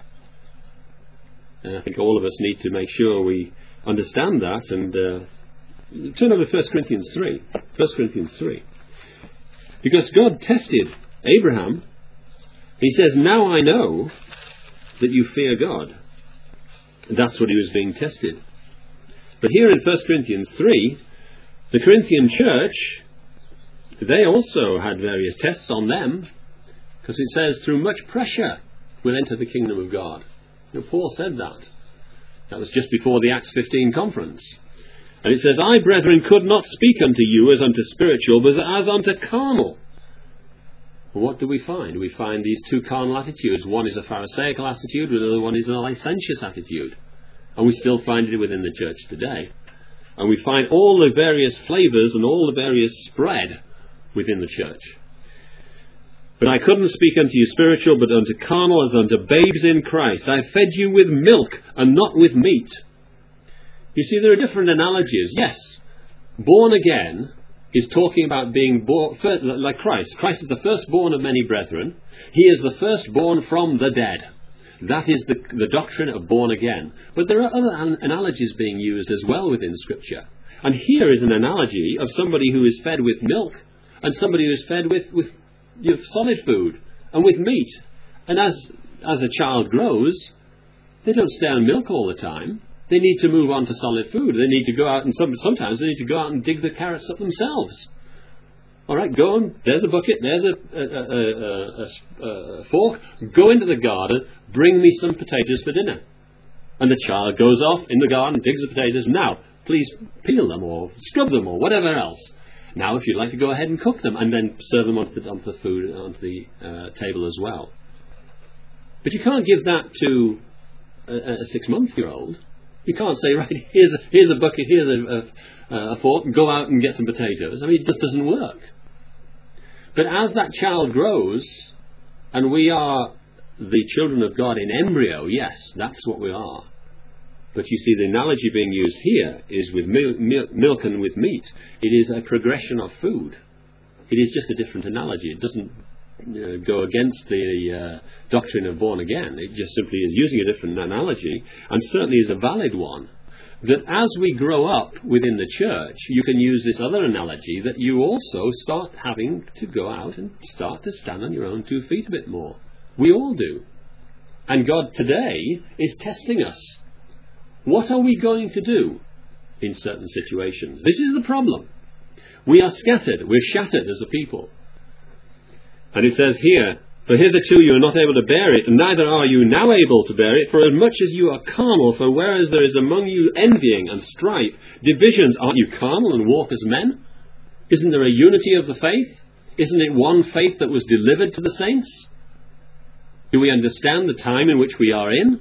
[SPEAKER 1] And I think all of us need to make sure we understand that. And turn over to 1 Corinthians 3. 1 Corinthians 3. Because God tested Abraham. He says, now I know that you fear God. That's what he was being tested. But here in 1 Corinthians 3, the Corinthian church, they also had various tests on them, because it says, through much pressure we'll enter the kingdom of God. You know, Paul said that. That was just before the Acts 15 conference. And it says, I, brethren, could not speak unto you as unto spiritual, but as unto carnal. Well, what do we find? We find these two carnal attitudes. One is a Pharisaical attitude, and the other one is a licentious attitude. And we still find it within the church today. And we find all the various flavours and all the various spread within the church. But I couldn't speak unto you spiritual, but unto carnal, as unto babes in Christ. I fed you with milk and not with meat. You see, there are different analogies. Yes, born again is talking about being born like Christ. Christ is the firstborn of many brethren. He is the firstborn from the dead. That is the doctrine of born again. But there are other analogies being used as well within Scripture. And here is an analogy of somebody who is fed with milk and somebody who is fed with solid food and with meat. And as a child grows, they don't stay on milk all the time. They need to move on to solid food. They need to go out and sometimes they need to go out and dig the carrots up themselves. All right, go on. There's a bucket. There's a fork. Go into the garden. Bring me some potatoes for dinner. And the child goes off in the garden, digs the potatoes. Now, please peel them or scrub them or whatever else. Now, if you'd like to go ahead and cook them and then serve them onto the table as well. But you can't give that to a 6-month-old. You can't say, right, here's a bucket, here's a fork, go out and get some potatoes. I mean, it just doesn't work. But as that child grows, and we are the children of God in embryo, yes, that's what we are. But you see, the analogy being used here is with milk and with meat. It is a progression of food. It is just a different analogy. It doesn't go against the doctrine of born again. It just simply is using a different analogy, and certainly is a valid one. That as we grow up within the church, you can use this other analogy that you also start having to go out and start to stand on your own 2 feet a bit more. We all do. And God today is testing us. What are we going to do in certain situations? This is the problem. We are scattered. We're shattered as a people. And it says here, for hitherto you are not able to bear it, and neither are you now able to bear it, for as much as you are carnal, for whereas there is among you envying and strife, divisions, aren't you carnal and walk as men? Isn't there a unity of the faith? Isn't it one faith that was delivered to the saints? Do we understand the time in which we are in?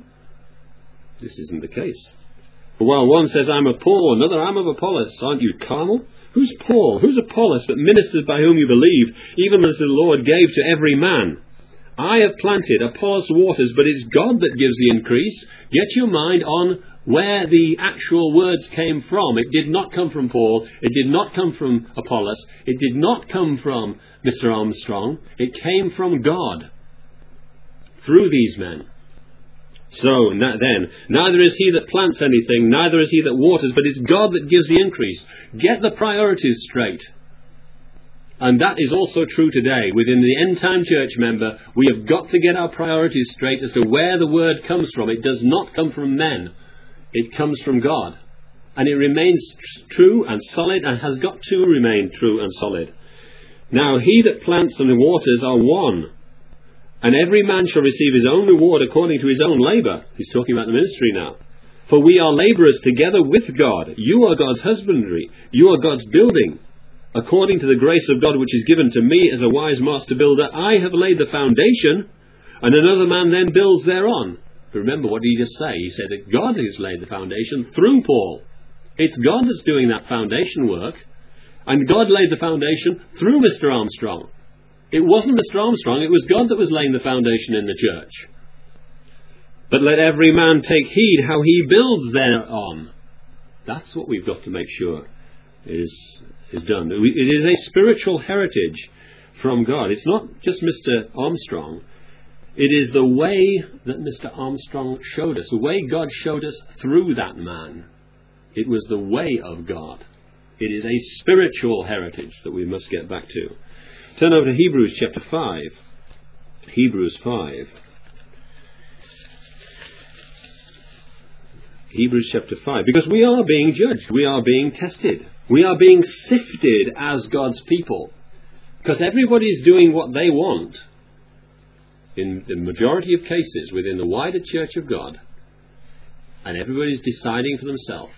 [SPEAKER 1] This isn't the case. For while one says, I'm of Paul, another, I'm of Apollos, aren't you carnal? Who's Paul? Who's Apollos, but ministers by whom you believe, even as the Lord gave to every man? I have planted, Apollos waters, but it's God that gives the increase. Get your mind on where the actual words came from. It did not come from Paul. It did not come from Apollos. It did not come from Mr. Armstrong. It came from God through these men. So then, neither is he that plants anything, neither is he that waters, but it's God that gives the increase. Get the priorities straight. And that is also true today. Within the end-time church member, we have got to get our priorities straight as to where the word comes from. It does not come from men. It comes from God. And it remains true and solid, and has got to remain true and solid. Now, he that plants and waters are one, and every man shall receive his own reward according to his own labour. He's talking about the ministry now. For we are labourers together with God. You are God's husbandry. You are God's building. According to the grace of God which is given to me as a wise master builder, I have laid the foundation, and another man then builds thereon. But remember, what did he just say? He said that God has laid the foundation through Paul. It's God that's doing that foundation work, And God laid the foundation through Mr. Armstrong. It wasn't Mr. Armstrong, it was God that was laying the foundation in the church. But let every man take heed how he builds thereon. That's what we've got to make sure is done. It is a spiritual heritage from God. It's not just Mr. Armstrong. It is the way that Mr. Armstrong showed us, the way God showed us through that man. It was the way of God. It is a spiritual heritage that we must get back to. Turn over to Hebrews chapter 5. Hebrews 5. Hebrews chapter 5. Because we are being judged. We are being tested. We are being sifted as God's people. Because everybody is doing what they want. In the majority of cases within the wider church of God. And everybody's deciding for themselves.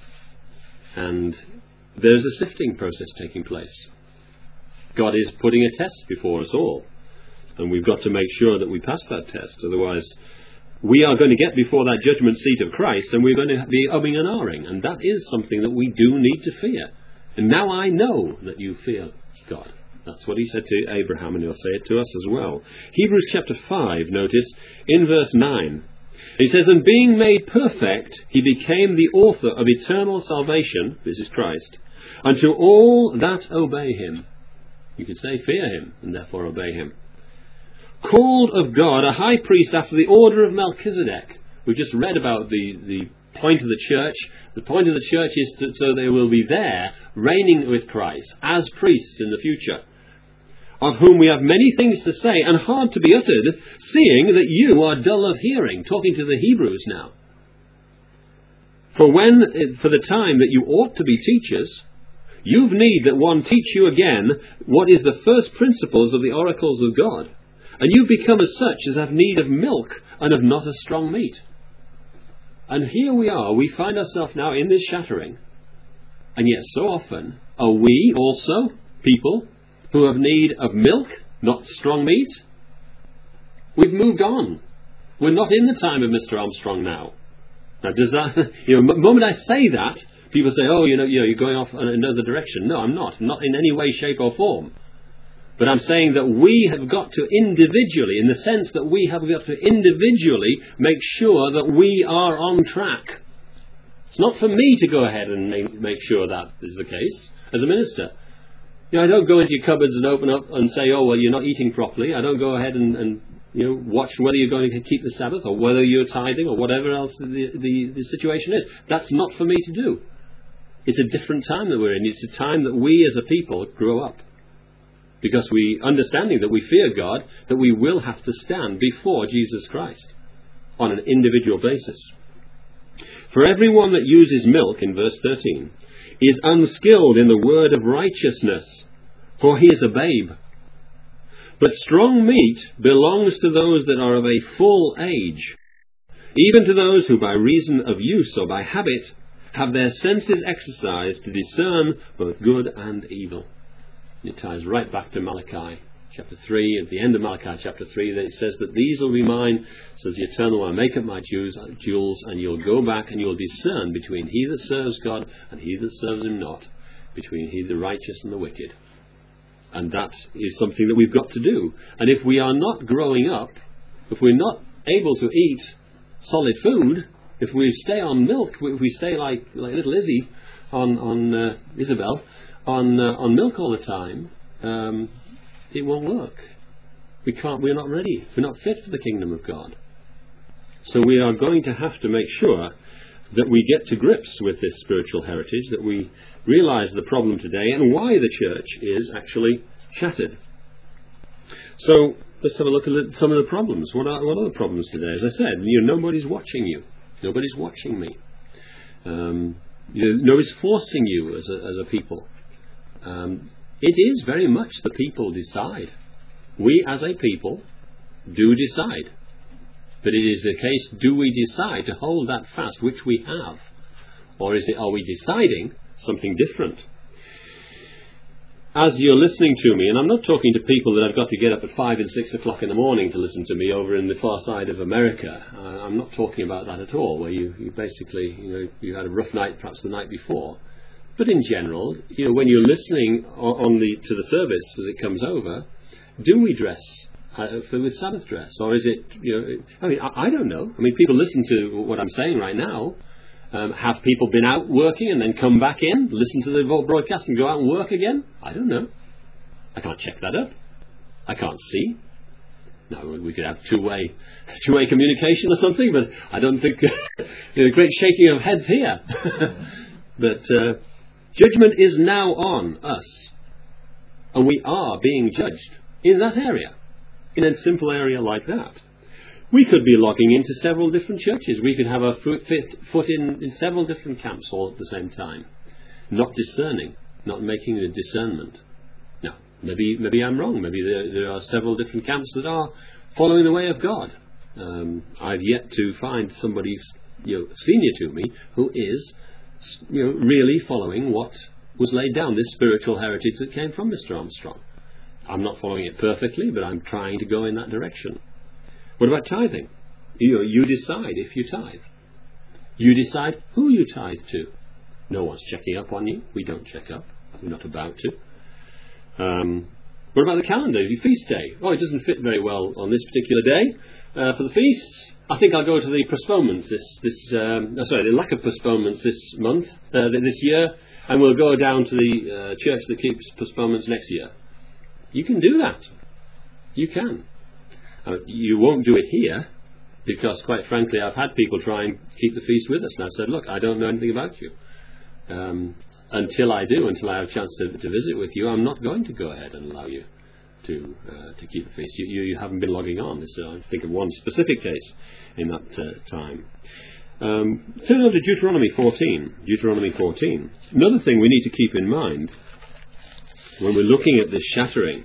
[SPEAKER 1] And there's a sifting process taking place. God is putting a test before us all. And we've got to make sure that we pass that test. Otherwise, we are going to get before that judgment seat of Christ and we're going to be umming and ahhing. And that is something that we do need to fear. And now I know that you fear God. That's what he said to Abraham, and he'll say it to us as well. Hebrews chapter 5, notice, in verse 9. He says, and being made perfect, he became the author of eternal salvation, this is Christ, unto all that obey him. You could say fear him, and therefore obey him. Called of God a high priest after the order of Melchizedek. We've just read about the point of the church. The point of the church is so they will be there, reigning with Christ, as priests in the future. Of whom we have many things to say, and hard to be uttered, seeing that you are dull of hearing. Talking to the Hebrews now. For the time that you ought to be teachers, you've need that one teach you again what is the first principles of the oracles of God. And you become as such as have need of milk, and of not of strong meat. And here we find ourselves now in this shattering. And yet so often are we also people who have need of milk, not strong meat. We've moved on. We're not in the time of Mr. Armstrong now. Now does that, the moment I say that, people say, oh, you're going off in another direction. No, I'm not. Not in any way, shape or form. But I'm saying that we have got to individually, in the sense that we have got to individually make sure that we are on track. It's not for me to go ahead and make sure that is the case as a minister. I don't go into your cupboards and open up and say, oh, well, you're not eating properly. I don't go ahead and watch whether you're going to keep the Sabbath or whether you're tithing or whatever else the situation is. That's not for me to do. It's a different time that we're in. It's a time that we as a people grow up. Because understanding that we fear God, that we will have to stand before Jesus Christ on an individual basis. For everyone that uses milk, in verse 13, is unskilled in the word of righteousness, for he is a babe. But strong meat belongs to those that are of a full age, even to those who by reason of use or by habit have their senses exercised to discern both good and evil. It ties right back to Malachi chapter 3. At the end of Malachi chapter 3, that it says that these will be mine, says the Eternal One, make up my jewels, and you'll go back and you'll discern between he that serves God and he that serves him not, between he the righteous and the wicked. And that is something that we've got to do. And if we are not growing up, if we're not able to eat solid food, if we stay on milk, if we stay like little Izzy on Isabel on milk all the time, it won't work. We're not ready. We're not fit for the kingdom of God. So we are going to have to make sure that we get to grips with this spiritual heritage, that we realize the problem today and why the church is actually shattered. So let's have a look at some of the problems. What are the problems today? As I said, nobody's watching you. Nobody's watching me. Nobody's forcing you as a people. It is very much the people decide. We as a people do decide. But it is the case, do we decide to hold that fast, which we have? Or are we deciding something different? As you're listening to me, and I'm not talking to people that I've got to get up at 5 and 6 o'clock in the morning to listen to me over in the far side of America. I'm not talking about that at all, where you basically, you had a rough night perhaps the night before. But in general, when you're listening to the service as it comes over, do we dress with Sabbath dress, or is it? I don't know. I mean, people listen to what I'm saying right now. Have people been out working and then come back in, listen to the broadcast, and go out and work again? I don't know. I can't check that up. I can't see. No, we could have two-way communication or something, but I don't think great shaking of heads here. But judgment is now on us, and we are being judged in that area, in a simple area like that. We could be logging into several different churches. We could have our foot in several different camps all at the same time, not discerning, not making a discernment. Now, maybe I'm wrong. Maybe there are several different camps that are following the way of God. I've yet to find somebody senior to me who is really following what was laid down, this spiritual heritage that came from Mr. Armstrong. I'm not following it perfectly, but I'm trying to go in that direction. What about tithing? You decide if you tithe. You decide who you tithe to. No one's checking up on you. We don't check up. We're not about to. What about the calendar? Your feast day? Oh, it doesn't fit very well on this particular day. For the feasts, I think I'll go to the postponements the lack of postponements this month, this year, and we'll go down to the church that keeps postponements next year. You can do that. You can. You won't do it here, because quite frankly I've had people try and keep the feast with us, and I've said, look, I don't know anything about you. Until I have a chance to visit with you, I'm not going to go ahead and allow you to keep the feast. You haven't been logging on. I think of one specific case in that time. Turn over to Deuteronomy 14. Deuteronomy 14. Another thing we need to keep in mind when we're looking at this shattering.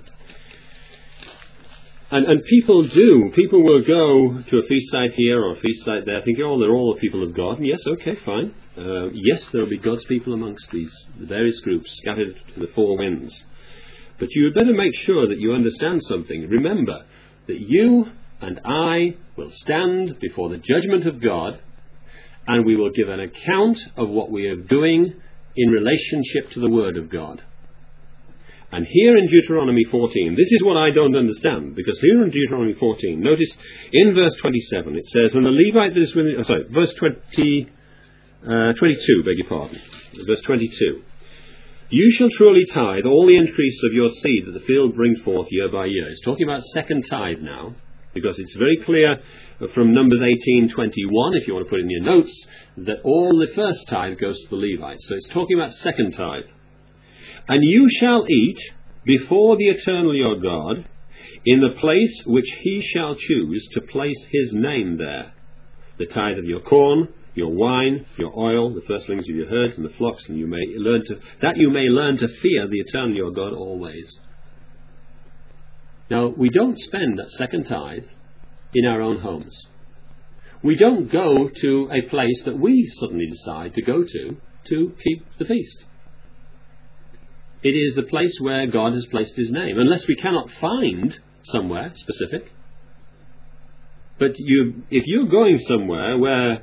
[SPEAKER 1] And people will go to a feast site here or a feast site there thinking, oh, they're all the people of God. And yes, okay, fine. Yes, there will be God's people amongst the various groups scattered to the four winds. But you had better make sure that you understand something. Remember that you and I will stand before the judgment of God, and we will give an account of what we are doing in relationship to the Word of God. And here in Deuteronomy 14, this is what I don't understand, because here in Deuteronomy 14, notice in verse 27, it says, "And the Levite that is within," verse 22, beg your pardon, verse 22, "You shall truly tithe all the increase of your seed that the field brings forth year by year." It's talking about second tithe now, because it's very clear from Numbers 18:21, if you want to put it in your notes, that all the first tithe goes to the Levites. So it's talking about second tithe. "And you shall eat before the eternal your God in the place which he shall choose to place his name there, the tithe of your corn, your wine, your oil, the firstlings of your herds and the flocks, and you may learn to fear the eternal your God always." Now, we don't spend that second tithe in our own homes. We don't go to a place that we suddenly decide to go to keep the feast. It is the place where God has placed his name, unless we cannot find somewhere specific. But if you're going somewhere where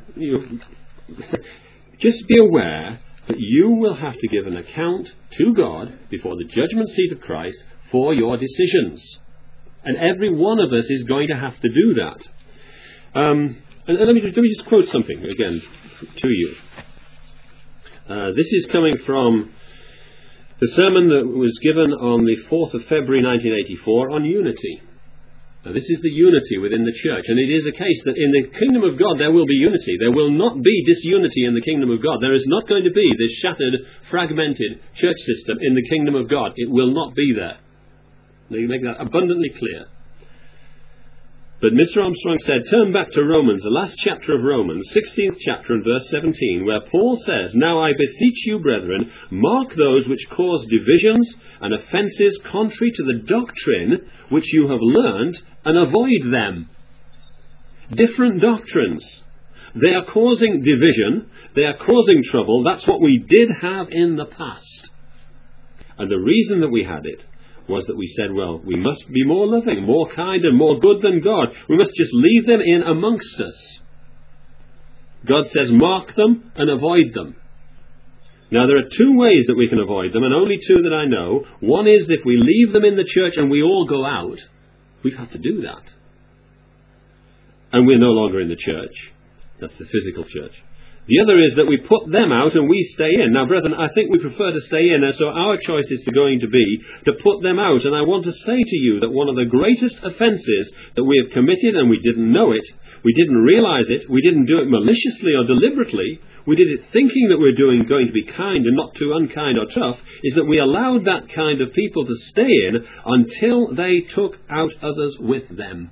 [SPEAKER 1] just be aware that you will have to give an account to God before the judgment seat of Christ for your decisions. And every one of us is going to have to do that. And let me just quote something again to you. This is coming from the sermon that was given on the 4th of February 1984 on unity. Now, this is the unity within the church, and it is a case that in the kingdom of God there will be unity. There will not be disunity in the kingdom of God. There is not going to be this shattered, fragmented church system in the kingdom of God. It will not be there. They make that abundantly clear. But Mr. Armstrong said, turn back to Romans, the last chapter of Romans, 16th chapter and verse 17, where Paul says, "Now I beseech you, brethren, mark those which cause divisions and offences contrary to the doctrine which you have learned, and avoid them." Different doctrines. They are causing division. They are causing trouble. That's what we did have in the past. And the reason that we had it was that we said, well, we must be more loving, more kind and more good than God. We must just leave them in amongst us. God says, mark them and avoid them. Now, there are two ways that we can avoid them, and only two that I know. One is if we leave them in the church and we all go out. We've had to do that. And we're no longer in the church. That's the physical church. The other is that we put them out and we stay in. Now, brethren, I think we prefer to stay in, and so our choice is going to be to put them out. And I want to say to you that one of the greatest offences that we have committed, and we didn't know it, we didn't realise it, we didn't do it maliciously or deliberately, we did it thinking that we're going to be kind and not too unkind or tough, is that we allowed that kind of people to stay in until they took out others with them.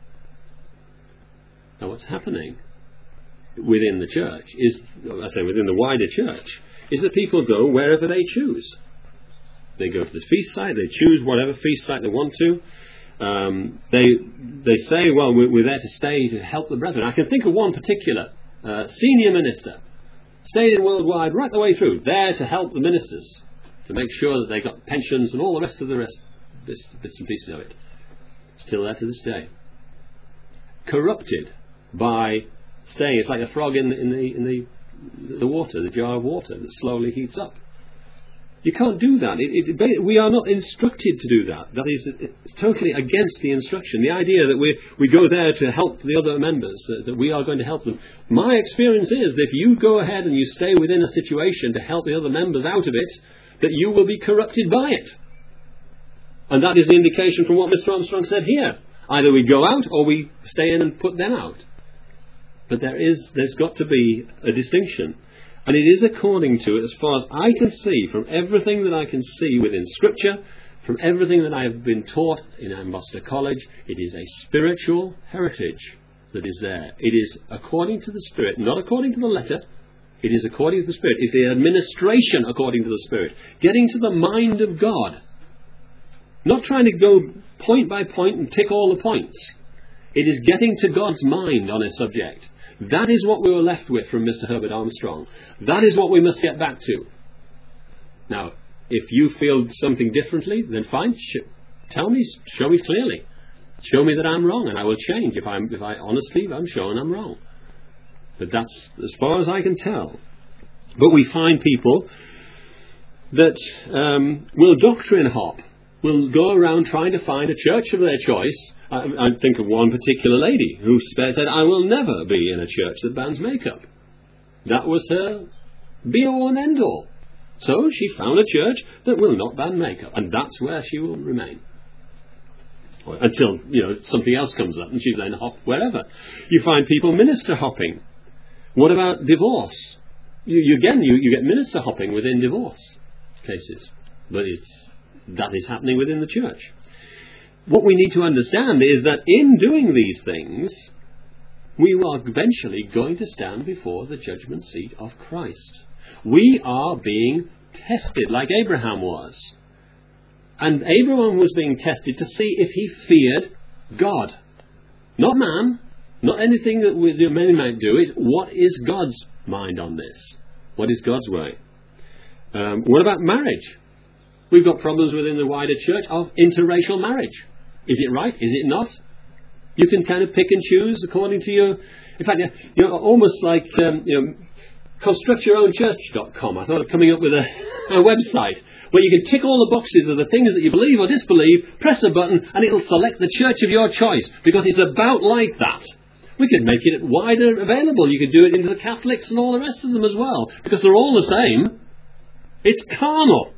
[SPEAKER 1] Now, what's happening within the church is, I say within the wider church, is that people go wherever they choose. They go to the feast site, they choose whatever feast site they want to. They say, well, we're there to stay to help the brethren. I can think of one particular senior minister, stayed in Worldwide right the way through, there to help the ministers, to make sure that they got pensions and all the rest of the bits and pieces of it. Still there to this day. Corrupted by staying. It's like a frog in the water, the jar of water that slowly heats up. You can't do that. We are not instructed to do that. That is, it's totally against the instruction. The idea that we go there to help the other members, that we are going to help them. My experience is that if you go ahead and you stay within a situation to help the other members out of it, that you will be corrupted by it. And that is the indication from what Mr. Armstrong said here. Either we go out or we stay in and put them out. But there's got to be a distinction. And it is according to, as far as I can see, from everything that I can see within Scripture, from everything that I have been taught in Amboster College, it is a spiritual heritage that is there. It is according to the Spirit, not according to the letter. It is according to the Spirit. It's the administration according to the Spirit. Getting to the mind of God. Not trying to go point by point and tick all the points. It is getting to God's mind on a subject. That is what we were left with from Mr. Herbert Armstrong. That is what we must get back to. Now, if you feel something differently, then fine. Tell me, show me clearly. Show me that I'm wrong, and I will change if I'm showing I'm wrong. But that's as far as I can tell. But we find people that will doctrine hop. Will go around trying to find a church of their choice. I think of one particular lady who said, I will never be in a church that bans makeup. That was her be-all and end-all. So she found a church that will not ban makeup, and that's where she will remain. Until, something else comes up and she then hop wherever. You find people minister hopping. What about divorce? You get minister hopping within divorce cases. But that is happening within the church. What we need to understand is that in doing these things, we are eventually going to stand before the judgment seat of Christ. We are being tested like Abraham was. And Abraham was being tested to see if he feared God. Not man, not anything that men might do. It's what is God's mind on this? What is God's way? What about marriage? We've got problems within the wider church of interracial marriage. Is it right? Is it not? You can kind of pick and choose according to your... In fact, almost like, constructyourownchurch.com. I thought of coming up with a website where you can tick all the boxes of the things that you believe or disbelieve, press a button, and it'll select the church of your choice, because it's about like that. We could make it wider available. You could do it into the Catholics and all the rest of them as well, because they're all the same. It's carnal.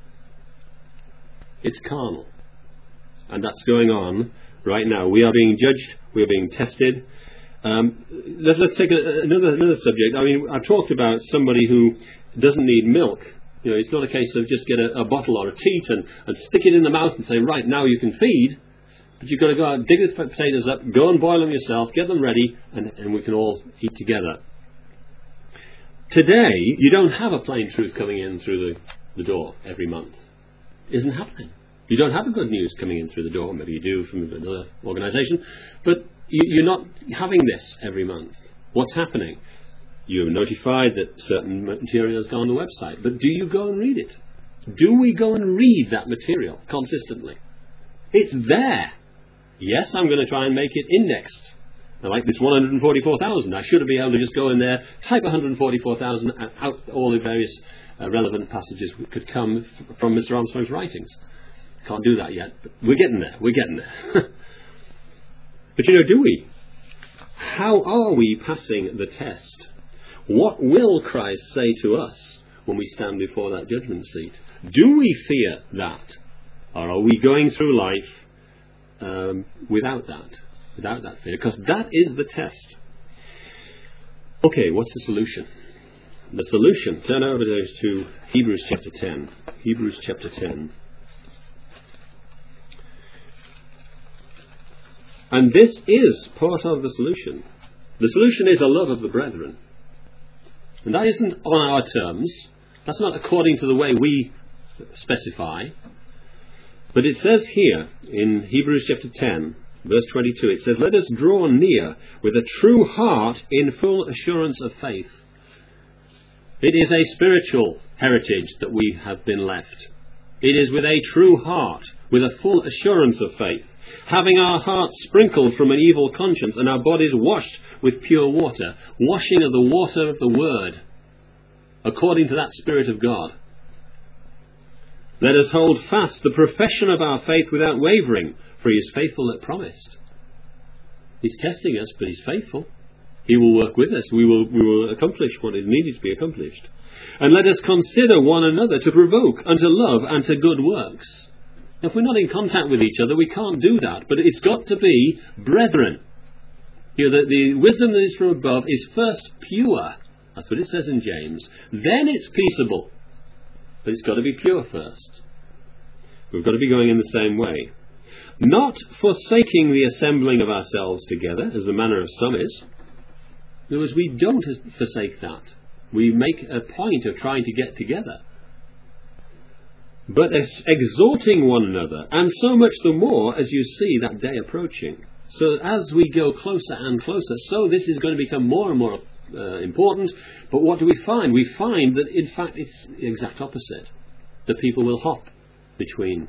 [SPEAKER 1] It's carnal. And that's going on right now. We are being judged. We are being tested. Let's take another subject. I mean, I've talked about somebody who doesn't need milk. It's not a case of just get a bottle or a teat and stick it in the mouth and say, right, now you can feed. But you've got to go out and dig the potatoes up, go and boil them yourself, get them ready, and we can all eat together. Today, you don't have a plain truth coming in through the door every month. It isn't happening. You don't have a good news coming in through the door. Maybe you do from another organisation. But you're not having this every month. What's happening? You're notified that certain material has gone on the website. But do you go and read it? Do we go and read that material consistently? It's there. Yes, I'm going to try and make it indexed. Like this 144,000. I should have been able to just go in there, type 144,000, and out all the various relevant passages could come from Mr. Armstrong's writings. Can't do that yet, but we're getting there. We're getting there. But do we? How are we passing the test? What will Christ say to us when we stand before that judgment seat? Do we fear that? Or are we going through life without that fear? Because that is the test. Okay, what's the solution? The solution, turn over to Hebrews chapter 10. Hebrews chapter 10. And this is part of the solution. The solution is a love of the brethren. And that isn't on our terms. That's not according to the way we specify. But it says here in Hebrews chapter 10, verse 22, it says, "Let us draw near with a true heart in full assurance of faith." It is a spiritual heritage that we have been left. It is with a true heart, with a full assurance of faith, having our hearts sprinkled from an evil conscience and our bodies washed with pure water, washing of the water of the Word, according to that Spirit of God. "Let us hold fast the profession of our faith without wavering, for He is faithful that promised." He's testing us, but He's faithful. He will work with us. We will accomplish what is needed to be accomplished. "And let us consider one another to provoke unto love and to good works." If we're not in contact with each other, we can't do that. But it's got to be brethren. The wisdom that is from above is first pure. That's what it says in James. Then it's peaceable. But it's got to be pure first. We've got to be going in the same way. "Not forsaking the assembling of ourselves together, as the manner of some is." In other words, we don't forsake that. We make a point of trying to get together. "But exhorting one another, and so much the more as you see that day approaching." So as we go closer and closer, so this is going to become more and more important. But what do we find? We find that in fact it's the exact opposite. That people will hop between,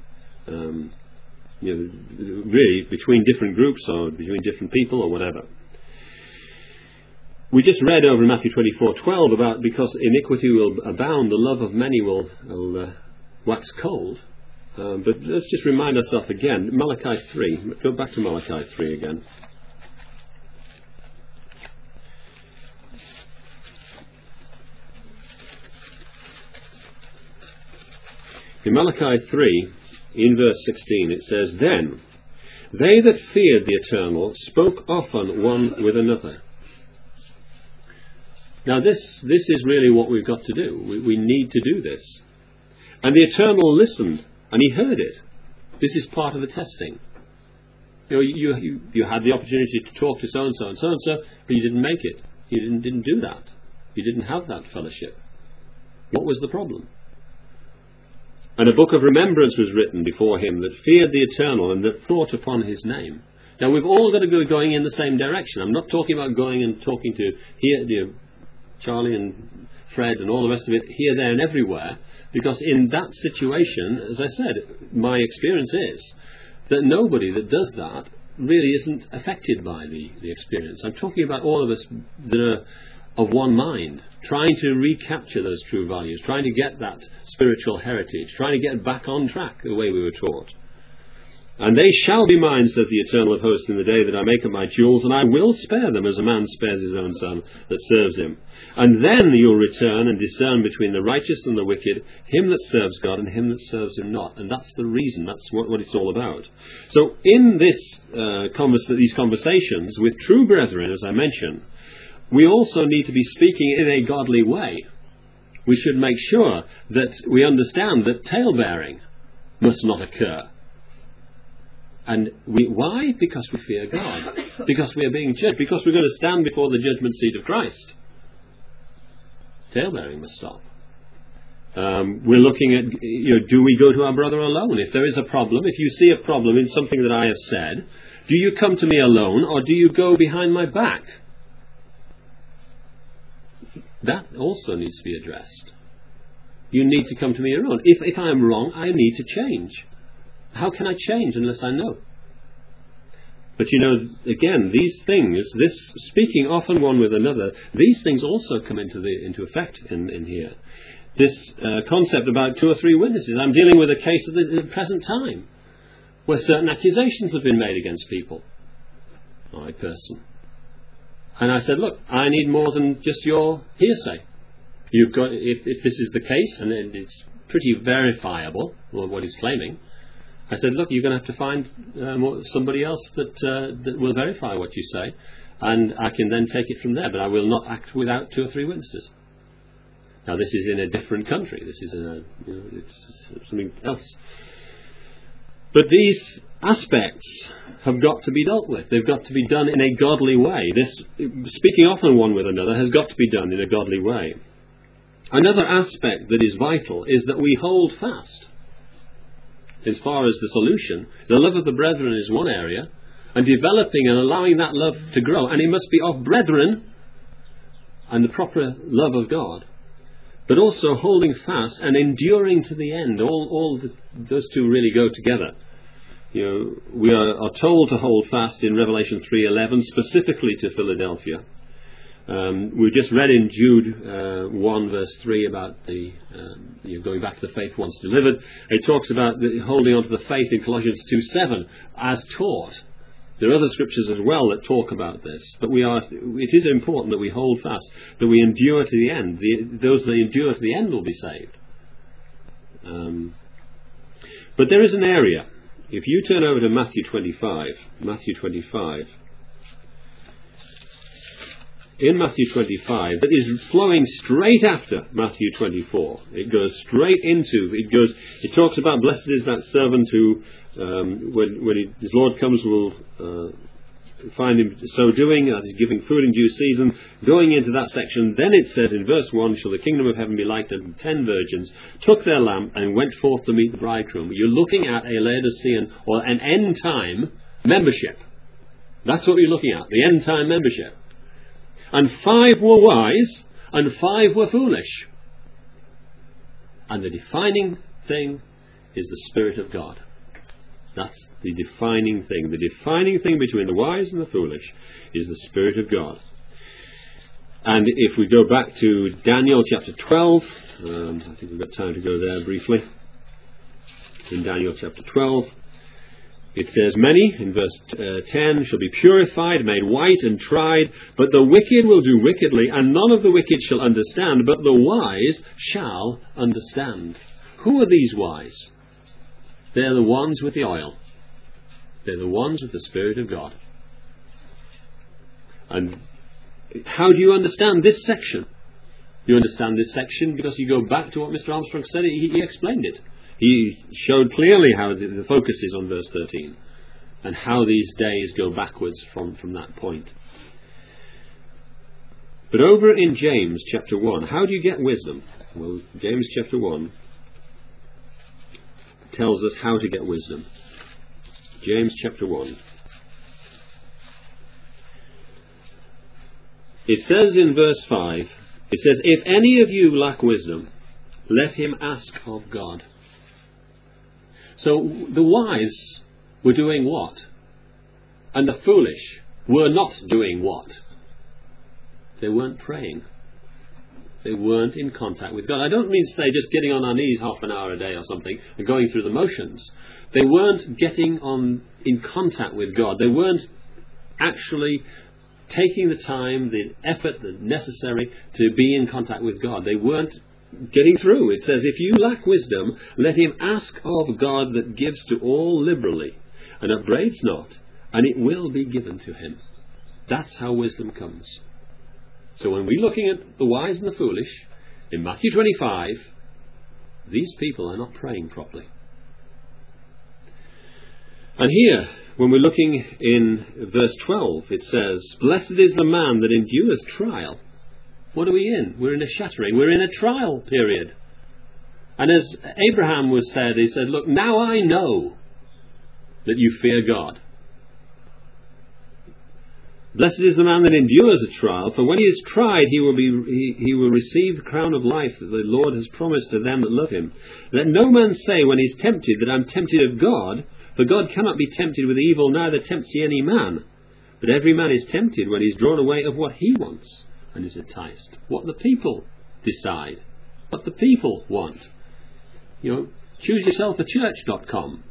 [SPEAKER 1] really between different groups or between different people or whatever. We just read over in Matthew 24:12 about because iniquity will abound, the love of many will wax cold. But let's just remind ourselves again, Malachi 3. Go back to Malachi 3 again. In Malachi 3, in verse 16, it says, "Then they that feared the Eternal spoke often one with another." Now this is really what we've got to do. We need to do this. "And the Eternal listened, and He heard it." This is part of the testing. You had the opportunity to talk to so-and-so and so-and-so, but you didn't make it. You didn't do that. You didn't have that fellowship. What was the problem? "And a book of remembrance was written before him that feared the Eternal and that thought upon His name." Now we've all got to be going in the same direction. I'm not talking about going and talking to here, Charlie and Fred and all the rest of it, here, there and everywhere, because in that situation, as I said, my experience is that nobody that does that really isn't affected by the experience. I'm talking about all of us that are of one mind, trying to recapture those true values, trying to get that spiritual heritage, trying to get back on track the way we were taught. "And they shall be mine, says the Eternal of hosts, in the day that I make up my jewels, and I will spare them as a man spares his own son that serves him. And then you'll return and discern between the righteous and the wicked, him that serves God and him that serves him not." And that's the reason, that's what it's all about. So in these conversations with true brethren, as I mentioned, we also need to be speaking in a godly way. We should make sure that we understand that tale-bearing must not occur. And why? Because we fear God. Because we are being judged. Because we're going to stand before the judgment seat of Christ. Tale-bearing must stop. We're looking at, do we go to our brother alone? If there is a problem, if you see a problem in something that I have said, do you come to me alone or do you go behind my back? That also needs to be addressed. You need to come to me alone. If I am wrong, I need to change. How can I change unless I know? But again, these things, this speaking often one with another, these things also come into effect in here. This concept about 2 or 3 witnesses. I'm dealing with a case at the present time where certain accusations have been made against people, my person. And I said, look, I need more than just your hearsay. You've got, if this is the case, and it's pretty verifiable, what he's claiming, I said, look, you're going to have to find somebody else that will verify what you say, and I can then take it from there, but I will not act without 2 or 3 witnesses. Now, this is in a different country. This is it's something else. But these aspects have got to be dealt with. They've got to be done in a godly way. This speaking often one with another has got to be done in a godly way. Another aspect that is vital is that we hold fast. As far as the solution, the love of the brethren is one area, and developing and allowing that love to grow, and it must be of brethren and the proper love of God, but also holding fast and enduring to the end. Those two really go together. We are told to hold fast in Revelation 3:11, specifically to Philadelphia. We just read in Jude 1 verse 3 about the going back to the faith once delivered. It talks about holding on to the faith in Colossians 2:7 as taught. There are other scriptures as well that talk about this, but it is important that we hold fast, that we endure to the end. Those that endure to the end will be saved. But there is an area. If you turn over to Matthew 25, in Matthew 25, that is flowing straight after Matthew 24. It goes straight into, it talks about blessed is that servant who, when his Lord comes, will find him so doing, as he's giving food in due season. Going into that section, then it says in verse 1, shall the kingdom of heaven be likened unto 10 virgins, took their lamp and went forth to meet the bridegroom. You're looking at a Laodicean or an end time membership. That's what you're looking at, the end time membership. And 5 were wise, and 5 were foolish. And the defining thing is the Spirit of God. That's the defining thing. The defining thing between the wise and the foolish is the Spirit of God. And if we go back to Daniel chapter 12, I think we've got time to go there briefly. In Daniel chapter 12, it says, many, in verse 10, shall be purified, made white and tried, but the wicked will do wickedly, and none of the wicked shall understand, but the wise shall understand. Who are these wise? They're the ones with the oil. They're the ones with the Spirit of God. And how do you understand this section? You understand this section because you go back to what Mr. Armstrong said. He explained it. He showed clearly how the focus is on verse 13 and how these days go backwards from that point. But over in James chapter 1, how do you get wisdom? Well, James chapter 1 tells us how to get wisdom. James chapter 1. It says in verse 5, it says, if any of you lack wisdom, let him ask of God. So the wise were doing what? And the foolish were not doing what? They weren't praying. They weren't in contact with God. I don't mean to say just getting on our knees half an hour a day or something and going through the motions. They weren't getting in contact with God. They weren't actually taking the time, the effort, the necessary to be in contact with God. They weren't getting through. It says, if you lack wisdom, let him ask of God that gives to all liberally and upbraids not, and it will be given to him. That's how wisdom comes. So when we're looking at the wise and the foolish, in Matthew 25, these people are not praying properly. And here, when we're looking in verse 12, it says, blessed is the man that endures trial. What are we in? We're in a shattering. We're in a trial period. And as Abraham was said, he said, look, now I know that you fear God. Blessed is the man that endures a trial, for when he is tried, he will receive the crown of life that the Lord has promised to them that love him. Let no man say when he is tempted that I'm tempted of God, For God cannot be tempted with evil, neither tempts he any man. But every man is tempted when he is drawn away of what he wants, and is enticed. What the people decide, what the people want. ChooseYourselfAchurch.com.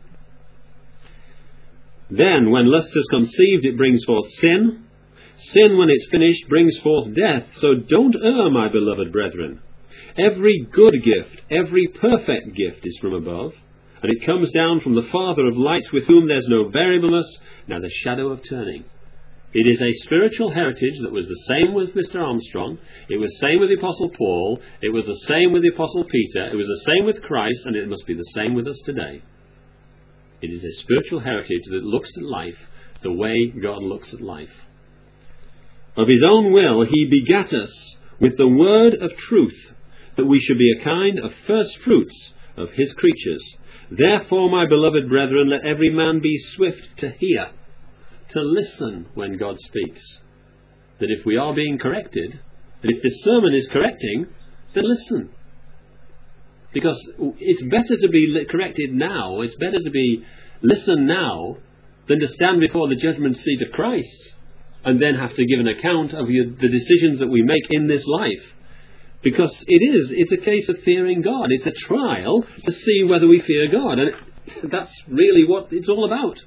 [SPEAKER 1] Then, when lust is conceived, it brings forth sin. Sin, when it's finished, brings forth death. So don't err, my beloved brethren. Every good gift, every perfect gift is from above, and it comes down from the Father of lights, with whom there's no variableness, neither shadow of turning. It is a spiritual heritage that was the same with Mr. Armstrong, it was the same with the Apostle Paul, it was the same with the Apostle Peter, it was the same with Christ, and it must be the same with us today. It is a spiritual heritage that looks at life the way God looks at life. Of his own will he begat us with the word of truth, that we should be a kind of first fruits of his creatures. Therefore, my beloved brethren, let every man be swift to hear, to listen when God speaks. That if we are being corrected, that if this sermon is correcting, then listen. Because it's better to be corrected now, it's better to be listen now, than to stand before the judgment seat of Christ and then have to give an account of the decisions that we make in this life. Because it's a case of fearing God. It's a trial to see whether we fear God. And that's really what it's all about.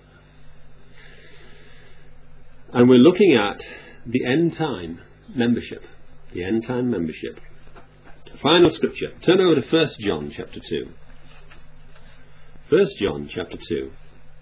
[SPEAKER 1] And we're looking at the end time membership. The end time membership. Final scripture. Turn over to 1 John chapter 2. 1 John chapter 2.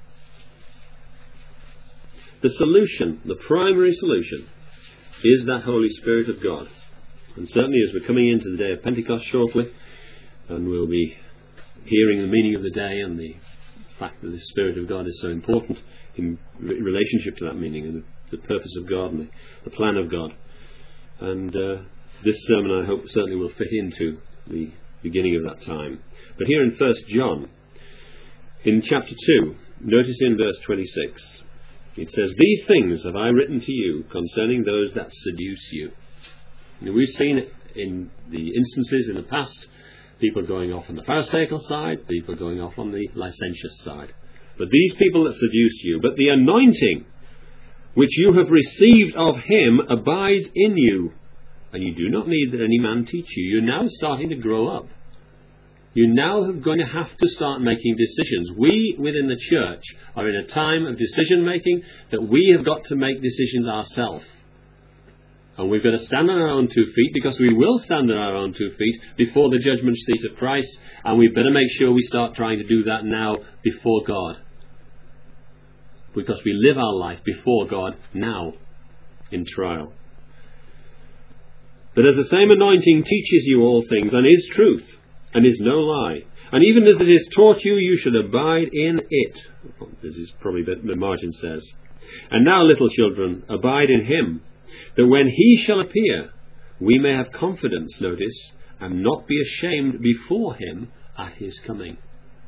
[SPEAKER 1] The solution, the primary solution, is that Holy Spirit of God. And certainly as we're coming into the day of Pentecost shortly, and we'll be hearing the meaning of the day and the fact that the Spirit of God is so important in relationship to that meaning and the purpose of God and the plan of God. And this sermon, I hope, certainly will fit into the beginning of that time. But here in 1 John, in chapter 2, notice in verse 26, it says, "These things have I written to you concerning those that seduce you." Now, we've seen it in the instances in the past, people going off on the Pharisaical side, people going off on the licentious side. But these people that seduce you, but the anointing which you have received of him abides in you, and you do not need that any man teach you. You're now starting to grow up. You're now going to have to start making decisions. We within the church are in a time of decision making that we have got to make decisions ourselves. And we've got to stand on our own 2 feet, because we will stand on our own 2 feet before the judgment seat of Christ, and we better make sure we start trying to do that now before God. Because we live our life before God now in trial. But as the same anointing teaches you all things, and is truth, and is no lie, and even as it is taught you, you should abide in it. This is probably what the margin says. And now, little children, abide in him, that when he shall appear, we may have confidence, notice, and not be ashamed before him at his coming.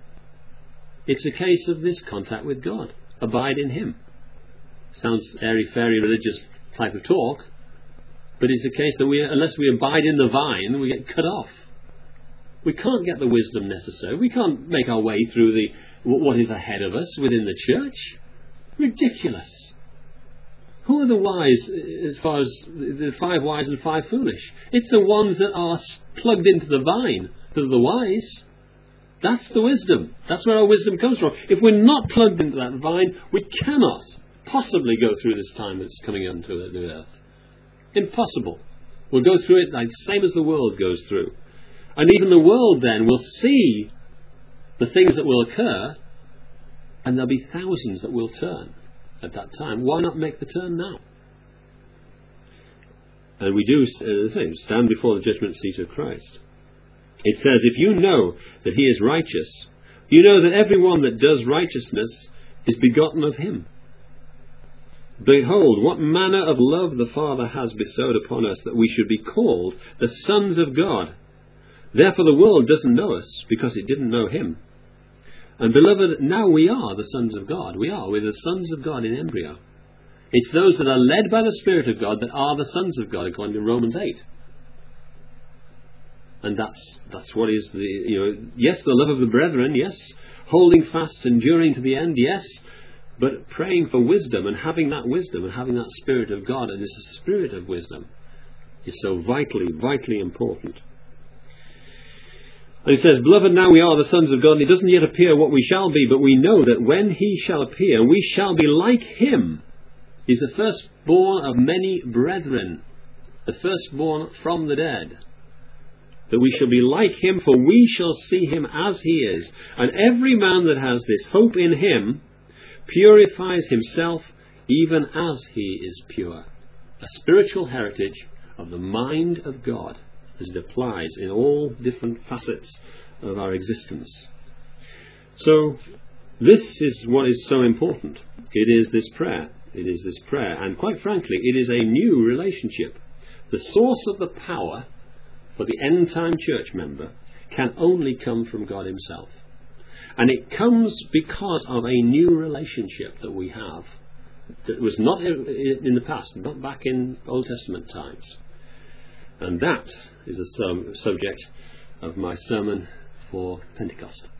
[SPEAKER 1] It's a case of this contact with God. Abide in him. Sounds airy-fairy religious type of talk, but it's a case that unless we abide in the vine, we get cut off. We can't get the wisdom necessary. We can't make our way through what is ahead of us within the church. Ridiculous. Who are the wise as far as the 5 wise and 5 foolish? It's the ones that are plugged into the vine that are the wise. That's the wisdom. That's where our wisdom comes from. If we're not plugged into that vine, we cannot possibly go through this time that's coming onto the earth. Impossible. We'll go through it like the same as the world goes through. And even the world then will see the things that will occur, and there'll be thousands that will turn at that time. Why not make the turn now? And we do, as I say, stand before the judgment seat of Christ. It says, if you know that he is righteous, you know that everyone that does righteousness is begotten of him. Behold, what manner of love the Father has bestowed upon us, that we should be called the sons of God. Therefore the world doesn't know us, because it didn't know him. And beloved, now we are the sons of God. We're the sons of God in embryo. It's those that are led by the Spirit of God that are the sons of God, according to Romans 8. And that's what is yes, the love of the brethren, yes, holding fast, enduring to the end, yes, but praying for wisdom and having that Spirit of God, and this Spirit of wisdom is so vitally important. And he says, beloved, now we are the sons of God, and it doesn't yet appear what we shall be, but we know that when he shall appear, we shall be like him. He's the firstborn of many brethren, the firstborn from the dead. That we shall be like him, for we shall see him as he is. And every man that has this hope in him purifies himself even as he is pure. A spiritual heritage of the mind of God, as it applies in all different facets of our existence. So this is what is so important. It is this prayer. And quite frankly, it is a new relationship. The source of the power for the end-time church member can only come from God himself. And it comes because of a new relationship that we have that was not in the past, not back in Old Testament times. And that is the subject of my sermon for Pentecost.